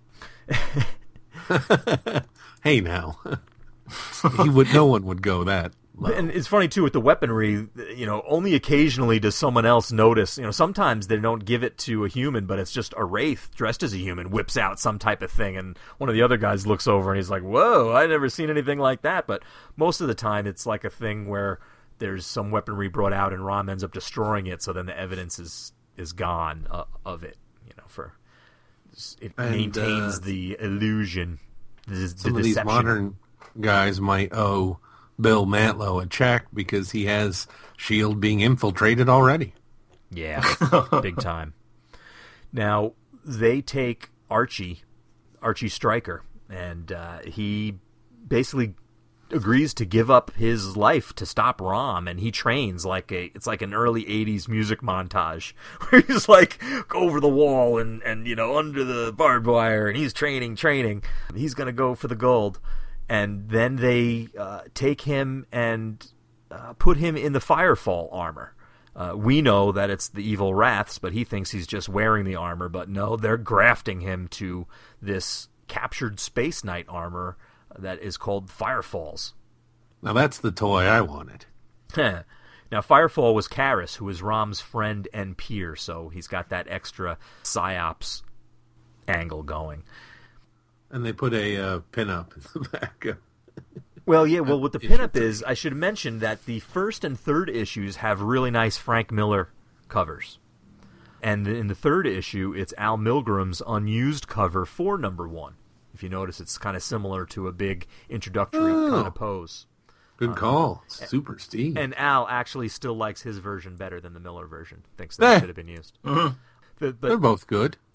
Hey, now. he would. No one would go that low. And it's funny, too, with the weaponry, you know, only occasionally does someone else notice. You know, sometimes they don't give it to a human, but it's just a Wraith dressed as a human whips out some type of thing, and one of the other guys looks over and he's like, whoa, I've never seen anything like that. But most of the time it's like a thing where there's some weaponry brought out and Rom ends up destroying it, so then the evidence is, is gone uh, of it, you know, for... It and, maintains uh, the illusion, the, the some of deception. these modern guys might owe Bill Mantlo a check because he has S H I E L D being infiltrated already. Yeah, big time. Now, they take Archie, Archie Stryker, and uh, he basically agrees to give up his life to stop Rom, and he trains like a it's like an early eighties music montage where he's like go over the wall and and you know under the barbed wire, and he's training training he's gonna go for the gold. And then they uh, take him and uh, put him in the Firefall armor. Uh, we know that it's the evil Wraths, but he thinks he's just wearing the armor, but no, they're grafting him to this captured Space Knight armor that is called Firefalls. Now that's the toy I wanted. Now, Firefall was Karis, who is Rom's friend and peer, so he's got that extra psyops angle going. And they put a uh, pin-up in the back. Well, yeah, well, what the pinup is, I should mention that the first and third issues have really nice Frank Miller covers. And in the third issue, it's Al Milgram's unused cover for number one. If you notice, it's kind of similar to a big introductory oh, kind of pose. Good call. Um, Super Steve. And Al actually still likes his version better than the Miller version. Thinks that eh. it should have been used. Uh-huh. But, but, They're both good.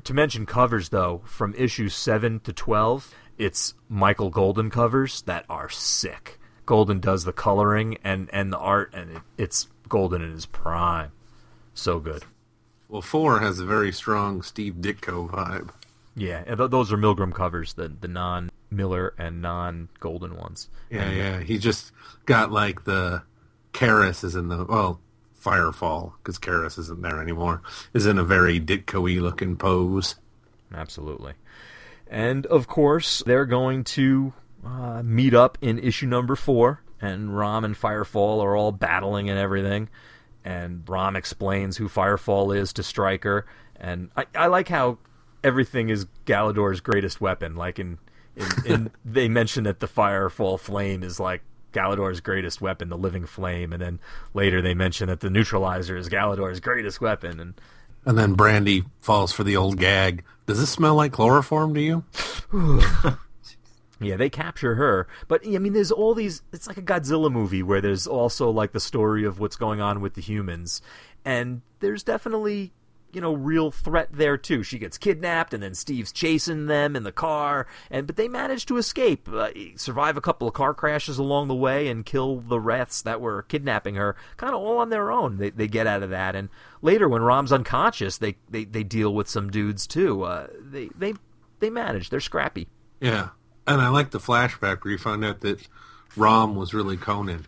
To mention covers, though, from issue seven to twelve, it's Michael Golden covers that are sick. Golden does the coloring and, and the art, and it, it's Golden in his prime. So good. Well, four has a very strong Steve Ditko vibe. Yeah, and th- those are Milgram covers, the the non-Miller and non-Golden ones. Yeah, and, yeah. He just got, like, the... Karis is in the... Well, Firefall, because Karis isn't there anymore, is in a very Ditko-y looking pose. Absolutely. And, of course, they're going to uh, meet up in issue number four, and Rom and Firefall are all battling and everything. And Rom explains who Firefall is to Stryker. And I, I like how everything is Galador's greatest weapon. Like, in, in, in they mention that the Firefall flame is, like, Galador's greatest weapon, the living flame. And then later they mention that the neutralizer is Galador's greatest weapon. And and then Brandy falls for the old gag. Does this smell like chloroform to you? Yeah, they capture her. But, I mean, there's all these... It's like a Godzilla movie where there's also, like, the story of what's going on with the humans. And there's definitely, you know, real threat there, too. She gets kidnapped, and then Steve's chasing them in the car. And But they manage to escape, uh, survive a couple of car crashes along the way, and kill the rats that were kidnapping her. Kind of all on their own, they they get out of that. And later, when Rom's unconscious, they, they, they deal with some dudes, too. Uh, they, they, they manage. They're scrappy. Yeah. And I like the flashback where you find out that Rom was really Conan.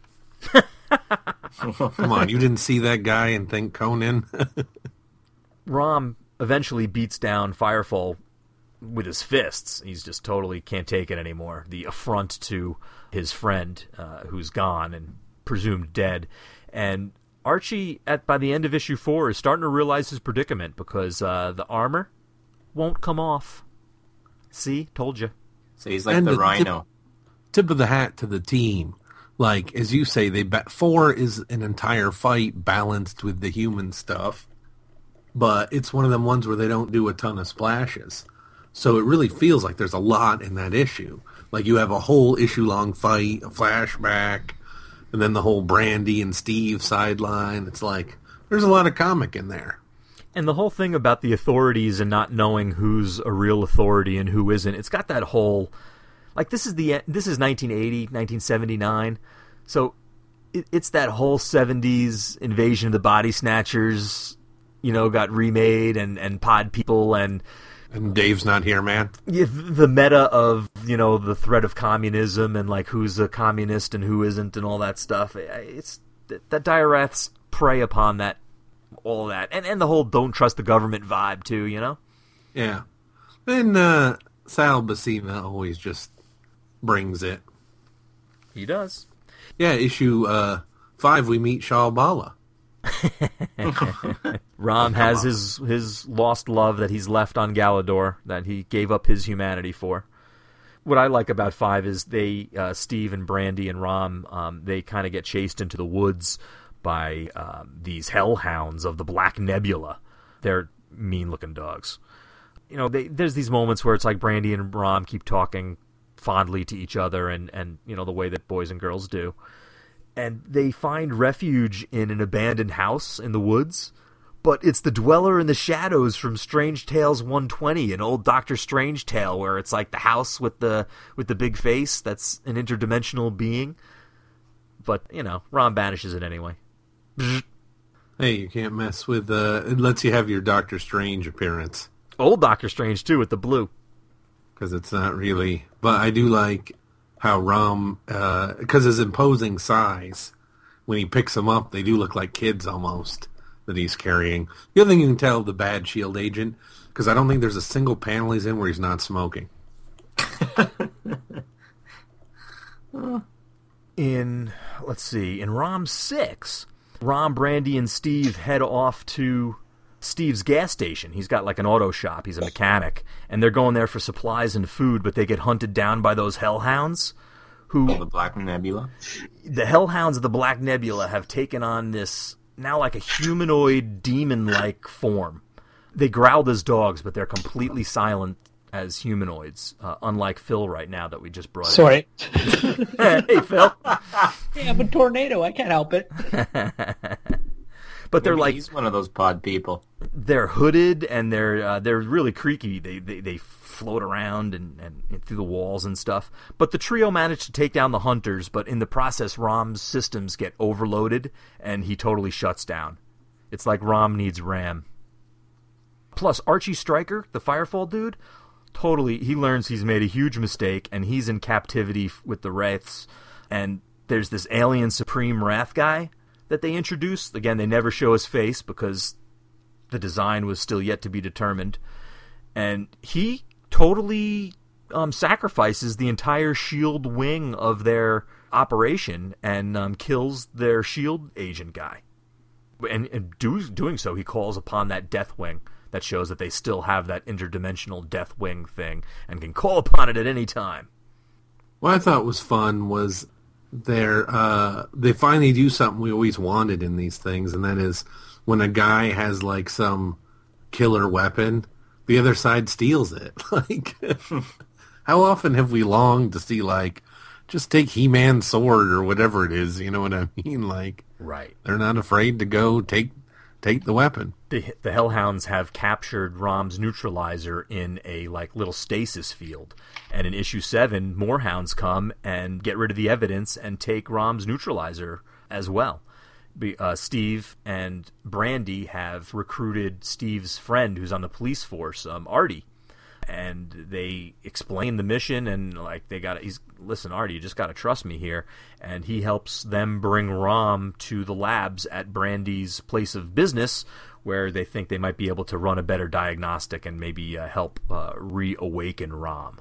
Come on, you didn't see that guy and think Conan? Rom eventually beats down Firefall with his fists. He's just totally can't take it anymore. The affront to his friend, uh, who's gone and presumed dead. And Archie, at by the end of issue four, is starting to realize his predicament because uh, the armor won't come off. See? Told you. So he's like And the, the rhino. Tip, tip of the hat to the team. Like, as you say, they ba- four is an entire fight balanced with the human stuff. But it's one of them ones where they don't do a ton of splashes. So it really feels like there's a lot in that issue. Like, you have a whole issue-long fight, a flashback, and then the whole Brandy and Steve sideline. It's like, there's a lot of comic in there. And the whole thing about the authorities and not knowing who's a real authority and who isn't, it's got that whole, like this is the this is nineteen eighty, nineteen seventy-nine, so it, it's that whole seventies Invasion of the Body Snatchers, you know, got remade and, and Pod People and And Dave's not here, man. yeah, the meta of, you know, the threat of communism and like who's a communist and who isn't and all that stuff. It's that Dire Wraiths prey upon that. All that, and and the whole don't trust the government vibe too, you know. Yeah, and uh, Sal Buscema always just brings it. He does. Yeah, issue uh, five, we meet Sha'Bala. Rom has his his lost love that he's left on Galador, that he gave up his humanity for. What I like about five is they, uh, Steve and Brandy and Rom, um, they kind of get chased into the woods by um, these hellhounds of the Black Nebula. They're mean-looking dogs. You know, they, there's these moments where it's like Brandy and Rom keep talking fondly to each other and, and, you know, the way that boys and girls do. And they find refuge in an abandoned house in the woods, but it's the Dweller in the Shadows from Strange Tales one twenty, an old Doctor Strange tale where it's like the house with the with the big face that's an interdimensional being. But, you know, Rom banishes it anyway. Hey, you can't mess with, uh, it lets you have your Doctor Strange appearance. Old Doctor Strange, too, with the blue. Because it's not really, but I do like how Rom, uh, because his imposing size, when he picks them up, they do look like kids almost, that he's carrying. The other thing you can tell the bad SHIELD agent, because I don't think there's a single panel he's in where he's not smoking. In, let's see, in Rom six... Rom, Brandy, and Steve head off to Steve's gas station. He's got like an auto shop. He's a mechanic. And they're going there for supplies and food, but they get hunted down by those hellhounds who... Oh, the Black Nebula? The hellhounds of the Black Nebula have taken on this, now like a humanoid, demon-like form. They growl as dogs, but they're completely silent as humanoids, uh, unlike Phil right now that we just brought Sorry. in. Hey, Phil. Hey, I'm a tornado. I can't help it. But but they're Maybe like he's one of those pod people. They're hooded and they're uh, they're really creaky. They they, they float around and, and, and through the walls and stuff. But the trio managed to take down the hunters. But in the process, Rom's systems get overloaded and he totally shuts down. It's like Rom needs RAM. Plus, Archie Stryker, the Firefall dude, totally, he learns he's made a huge mistake, and he's in captivity with the Wraiths. And there's this alien Supreme Wrath guy that they introduce. Again, they never show his face because the design was still yet to be determined. And he totally um, sacrifices the entire SHIELD wing of their operation and um, kills their SHIELD agent guy. And, and do, doing so, he calls upon that Death Wing. That shows that they still have that interdimensional Death Wing thing and can call upon it at any time. What I thought was fun was their, uh, they finally do something we always wanted in these things, and that is when a guy has like some killer weapon, the other side steals it. Like, how often have we longed to see, like, just take He-Man's sword or whatever it is, you know what I mean? Like, right. They're not afraid to go take take the weapon. The, the Hellhounds have captured Rom's neutralizer in a like little stasis field, and in issue seven, more hounds come and get rid of the evidence and take Rom's neutralizer as well. Be, uh, Steve and Brandy have recruited Steve's friend, who's on the police force, um, Artie, and they explain the mission and like they got he's listen Artie, you just got to trust me here, and he helps them bring Rom to the labs at Brandy's place of business, where they think they might be able to run a better diagnostic and maybe uh, help uh, reawaken Rom.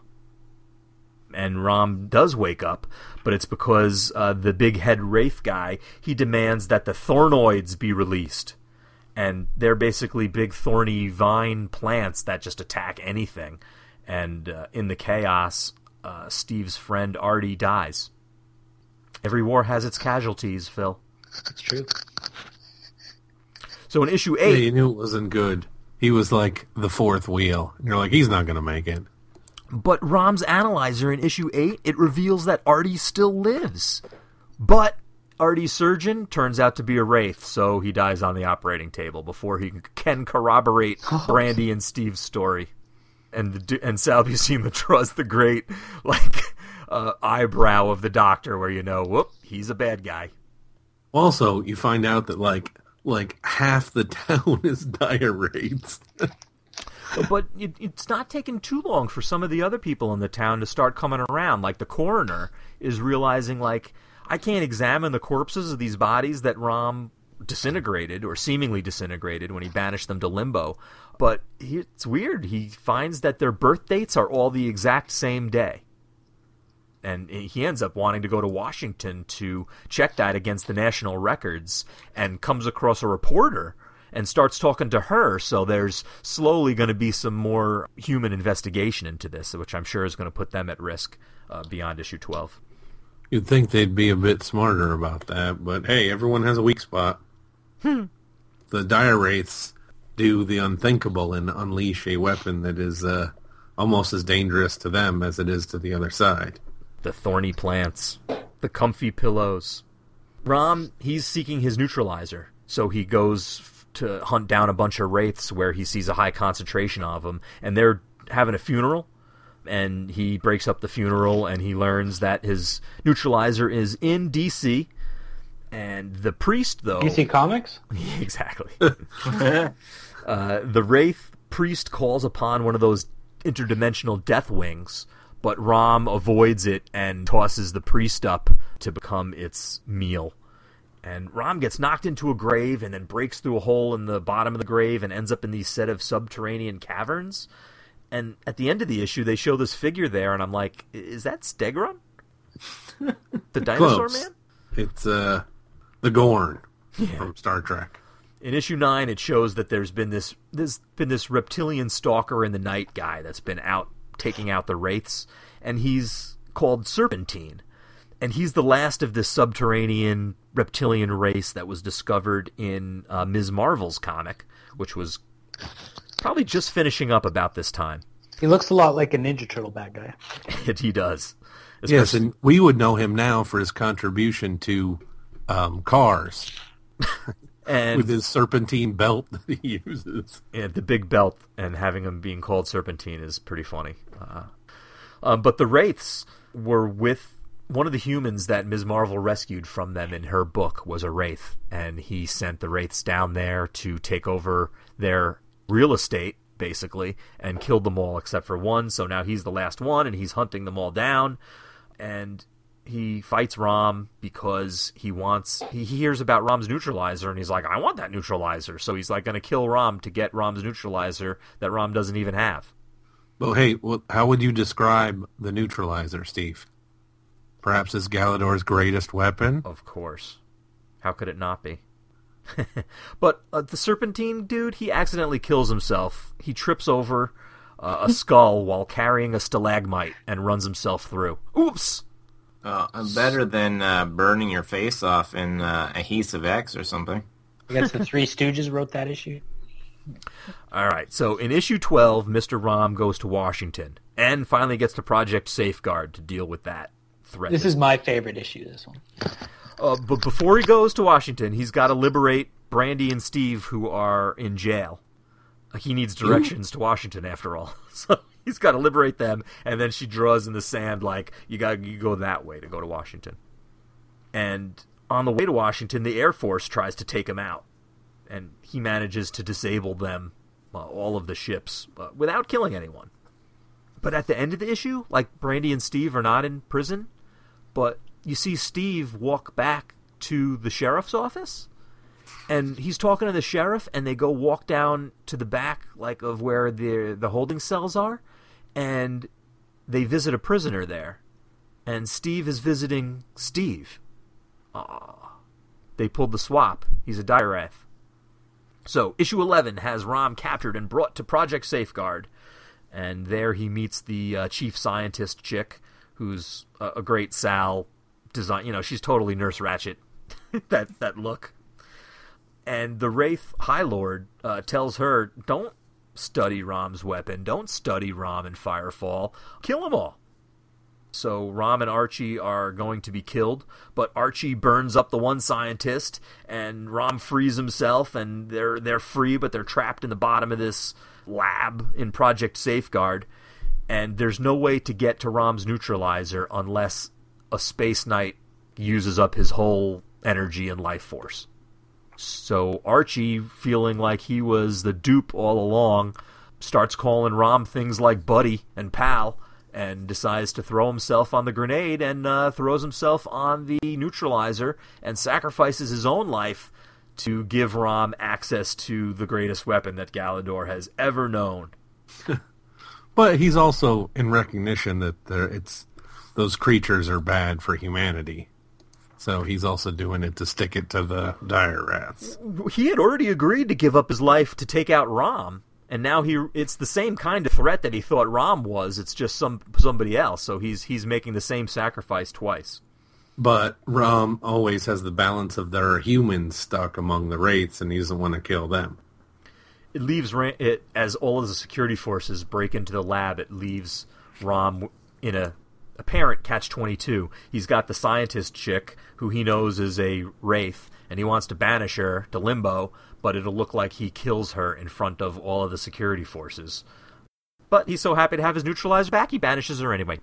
And Rom does wake up, but it's because uh, the big head Wraith guy, he demands that the Thornoids be released. And they're basically big thorny vine plants that just attack anything. And uh, in the chaos, uh, Steve's friend Artie dies. Every war has its casualties, Phil. That's true. So in issue eight... Yeah, you knew it wasn't good. He was like the fourth wheel. And you're like, he's not going to make it. But Rom's analyzer in issue eight, it reveals that Artie still lives. But Artie's surgeon turns out to be a Wraith, so he dies on the operating table before he can corroborate Brandy and Steve's story. And the, and Sal Buscema draws the great like uh, eyebrow of the doctor, where you know, whoop, he's a bad guy. Also, you find out that like like half the town is dire Wraiths. But it, it's not taking too long for some of the other people in the town to start coming around. Like the coroner is realizing, like, I can't examine the corpses of these bodies that Rom disintegrated, or seemingly disintegrated, when he banished them to limbo. But he, it's weird. He finds that their birth dates are all the exact same day. And he ends up wanting to go to Washington to check that against the national records, and comes across a reporter and starts talking to her. So there's slowly going to be some more human investigation into this, which I'm sure is going to put them at risk uh, beyond issue twelve. You'd think they'd be a bit smarter about that, but hey, everyone has a weak spot. Hmm. The dire Wraiths do the unthinkable and unleash a weapon that is uh, almost as dangerous to them as it is to the other side. The thorny plants. The comfy pillows. Rom, he's seeking his neutralizer, so he goes f- to hunt down a bunch of Wraiths where he sees a high concentration of them, and they're having a funeral, and he breaks up the funeral, and he learns that his neutralizer is in D C, and the priest, though... D C Comics? Exactly. uh, the Wraith priest calls upon one of those interdimensional death wings, but Rom avoids it and tosses the priest up to become its meal. And Rom gets knocked into a grave and then breaks through a hole in the bottom of the grave and ends up in these set of subterranean caverns. And at the end of the issue, they show this figure there, and I'm like, is that Stegron? The dinosaur Close. man? It's uh, the Gorn Yeah. from Star Trek. In issue nine, it shows that there's been this there's been this reptilian stalker in the night guy that's been out taking out the Wraiths, and he's called Serpentine. And he's the last of this subterranean reptilian race that was discovered in uh, Miz Marvel's comic, which was probably just finishing up about this time. He looks a lot like a Ninja Turtle bad guy. And he does. Yes, and we would know him now for his contribution to um, Cars. And with his serpentine belt that he uses. Yeah, the big belt, and having him being called Serpentine is pretty funny. Uh, um, but the Wraiths were with one of the humans that Miz Marvel rescued from them in her book was a Wraith, and he sent the Wraiths down there to take over their real estate, basically, and killed them all except for one. So now he's the last one, and he's hunting them all down. And he fights Rom because he wants, he hears about Rom's neutralizer, and he's like, I want that neutralizer. So he's like going to kill Rom to get Rom's neutralizer that Rom doesn't even have. Well, hey, well, how would you describe the neutralizer, Steve? Perhaps it's Galador's greatest weapon? Of course. How could it not be? But uh, the Serpentine dude, he accidentally kills himself. He trips over uh, a skull while carrying a stalagmite and runs himself through. Oops! Uh, better than uh, burning your face off in uh, Adhesive X or something. I guess the Three Stooges wrote that issue. All right, so in issue twelve, Mister Rom goes to Washington and finally gets to Project Safeguard to deal with that threat. This is my favorite issue, this one. Uh, but before he goes to Washington, he's got to liberate Brandy and Steve, who are in jail. He needs directions Ooh. to Washington, after all. So he's got to liberate them, and then she draws in the sand like, you got you go that way to go to Washington. And on the way to Washington, the Air Force tries to take him out, and he manages to disable them, uh, all of the ships, uh, without killing anyone. But at the end of the issue, like, Brandy and Steve are not in prison, but you see Steve walk back to the sheriff's office, and he's talking to the sheriff, and they go walk down to the back, like, of where the the holding cells are, and they visit a prisoner there, and Steve is visiting Steve. Aww. They pulled the swap. He's a Dire-Wraith. So, issue eleven has Rom captured and brought to Project Safeguard, and there he meets the uh, chief scientist chick, who's a, a great Sal design. You know, she's totally Nurse Ratched, that that look. And the Wraith High Lord uh, tells her, don't study Rom's weapon. Don't study Rom and Firefall. Kill them all. So Rom and Archie are going to be killed, but Archie burns up the one scientist, and Rom frees himself, and they're they're free, but they're trapped in the bottom of this lab in Project Safeguard, and there's no way to get to Rom's neutralizer unless a Space Knight uses up his whole energy and life force. So Archie, feeling like he was the dupe all along, starts calling Rom things like buddy and pal, and decides to throw himself on the grenade and uh, throws himself on the neutralizer and sacrifices his own life to give Rom access to the greatest weapon that Galador has ever known. But he's also in recognition that there, it's those creatures are bad for humanity. So he's also doing it to stick it to the Dire-Wraiths. He had already agreed to give up his life to take out Rom, and now he it's the same kind of threat that he thought Rom was. It's just some somebody else, so he's he's making the same sacrifice twice. But Rom always has the balance of there are humans stuck among the Wraiths, and he doesn't want to kill them. It leaves it as all of the security forces break into the lab. It leaves Rom in a apparent catch twenty-two. He's got the scientist chick who he knows is a Wraith, and he wants to banish her to Limbo, but it'll look like he kills her in front of all of the security forces. But he's so happy to have his neutralizer back, he banishes her anyway.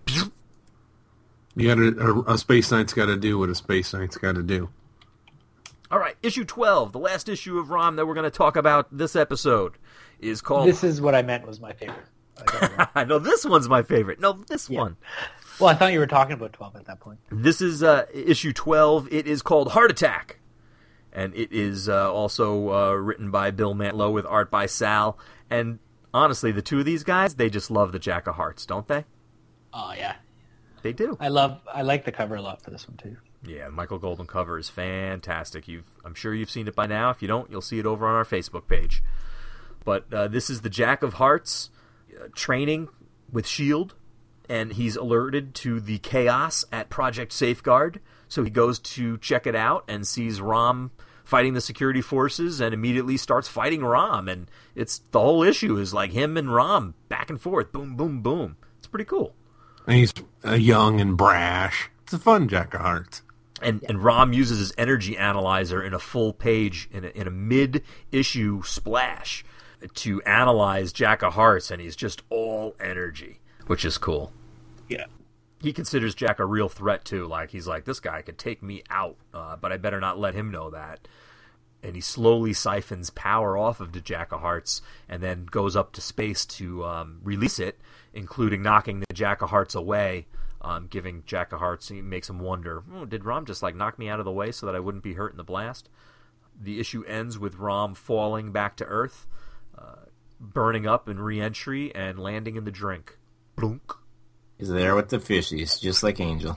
You gotta, a, a Space Knight's got to do what a Space Knight's got to do. All right, issue twelve, the last issue of Rom that we're going to talk about this episode, is called... This is what I meant was my favorite. I, I know this one's my favorite. No, this yeah. one. Well, I thought you were talking about twelve at that point. This is uh, issue twelve. It is called Heart Attack. And it is uh, also uh, written by Bill Mantlo with art by Sal. And honestly, the two of these guys, they just love the Jack of Hearts, don't they? Oh, yeah. They do. I love. I like the cover a lot for this one, too. Yeah, Michael Golden cover is fantastic. You've, I'm sure you've seen it by now. If you don't, you'll see it over on our Facebook page. But uh, this is the Jack of Hearts uh, training with S H I E L D. And he's alerted to the chaos at Project Safeguard, so he goes to check it out and sees Rom fighting the security forces and immediately starts fighting Rom. And it's the whole issue is like him and Rom back and forth, boom, boom, boom. It's pretty cool. And he's uh, young and brash. It's a fun Jack of Hearts. And, and Rom uses his energy analyzer in a full page, in a, in a mid-issue splash, to analyze Jack of Hearts, and he's just all energy, which is cool. Yeah. He considers Jack a real threat, too. Like, he's like, this guy could take me out, uh, but I better not let him know that. And he slowly siphons power off of the Jack of Hearts and then goes up to space to um, release it, including knocking the Jack of Hearts away, um, giving Jack of Hearts, he makes him wonder, oh, did Rom just like knock me out of the way so that I wouldn't be hurt in the blast? The issue ends with Rom falling back to Earth, uh, burning up in re-entry, and landing in the drink. Blunk. He's there with the fishies, just like Angel.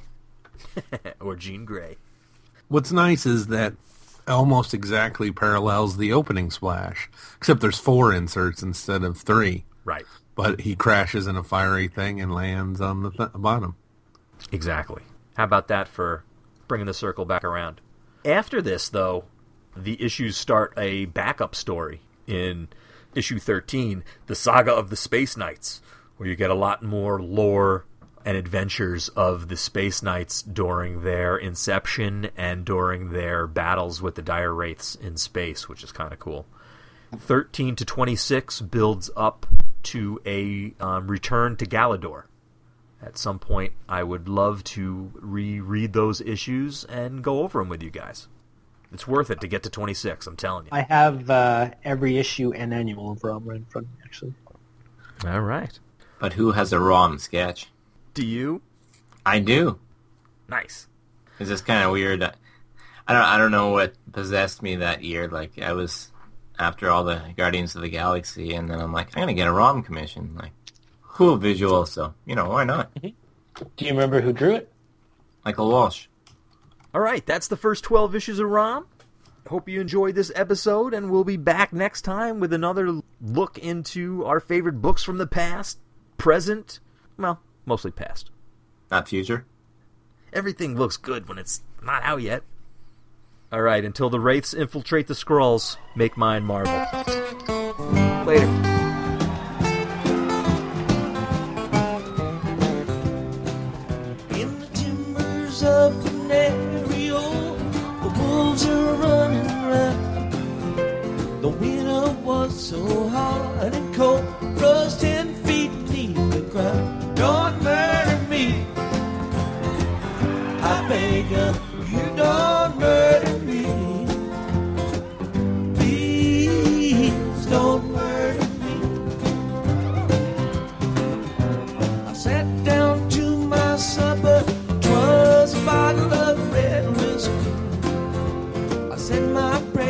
Or Jean Grey. What's nice is that almost exactly parallels the opening splash, except there's four inserts instead of three. Right. But he crashes in a fiery thing and lands on the th- bottom. Exactly. How about that for bringing the circle back around? After this, though, the issues start a backup story in issue thirteen, The Saga of the Space Knights, where you get a lot more lore and adventures of the Space Knights during their inception and during their battles with the Dire Wraiths in space, which is kind of cool. thirteen to twenty-six builds up to a um, return to Galador. At some point, I would love to reread those issues and go over them with you guys. It's worth it to get to twenty-six, I'm telling you. I have uh, every issue and annual of Rom right in front of me, actually. All right. But who has a Rom sketch? Do you? I do. Nice. It's just kind of weird. I don't. I don't know what possessed me that year. Like I was after all the Guardians of the Galaxy, and then I'm like, I'm gonna get a Rom commission. Like, cool visual. So you know, why not? Do you remember who drew it? Michael Walsh. All right, that's the first twelve issues of Rom. Hope you enjoyed this episode, and we'll be back next time with another look into our favorite books from the past, present, well, mostly past. Not future. Everything looks good when it's not out yet. All right, until the Wraiths infiltrate the Skrulls, make mine Marvel. Later. In the timbers of Venerio, the wolves are running round. The winter was so hard and cold, froze ten feet beneath the ground. Don't murder me, I beg you, you don't murder me. Please don't murder me. I sat down to my supper, 'twas a bottle of red whiskey. I said my prayer.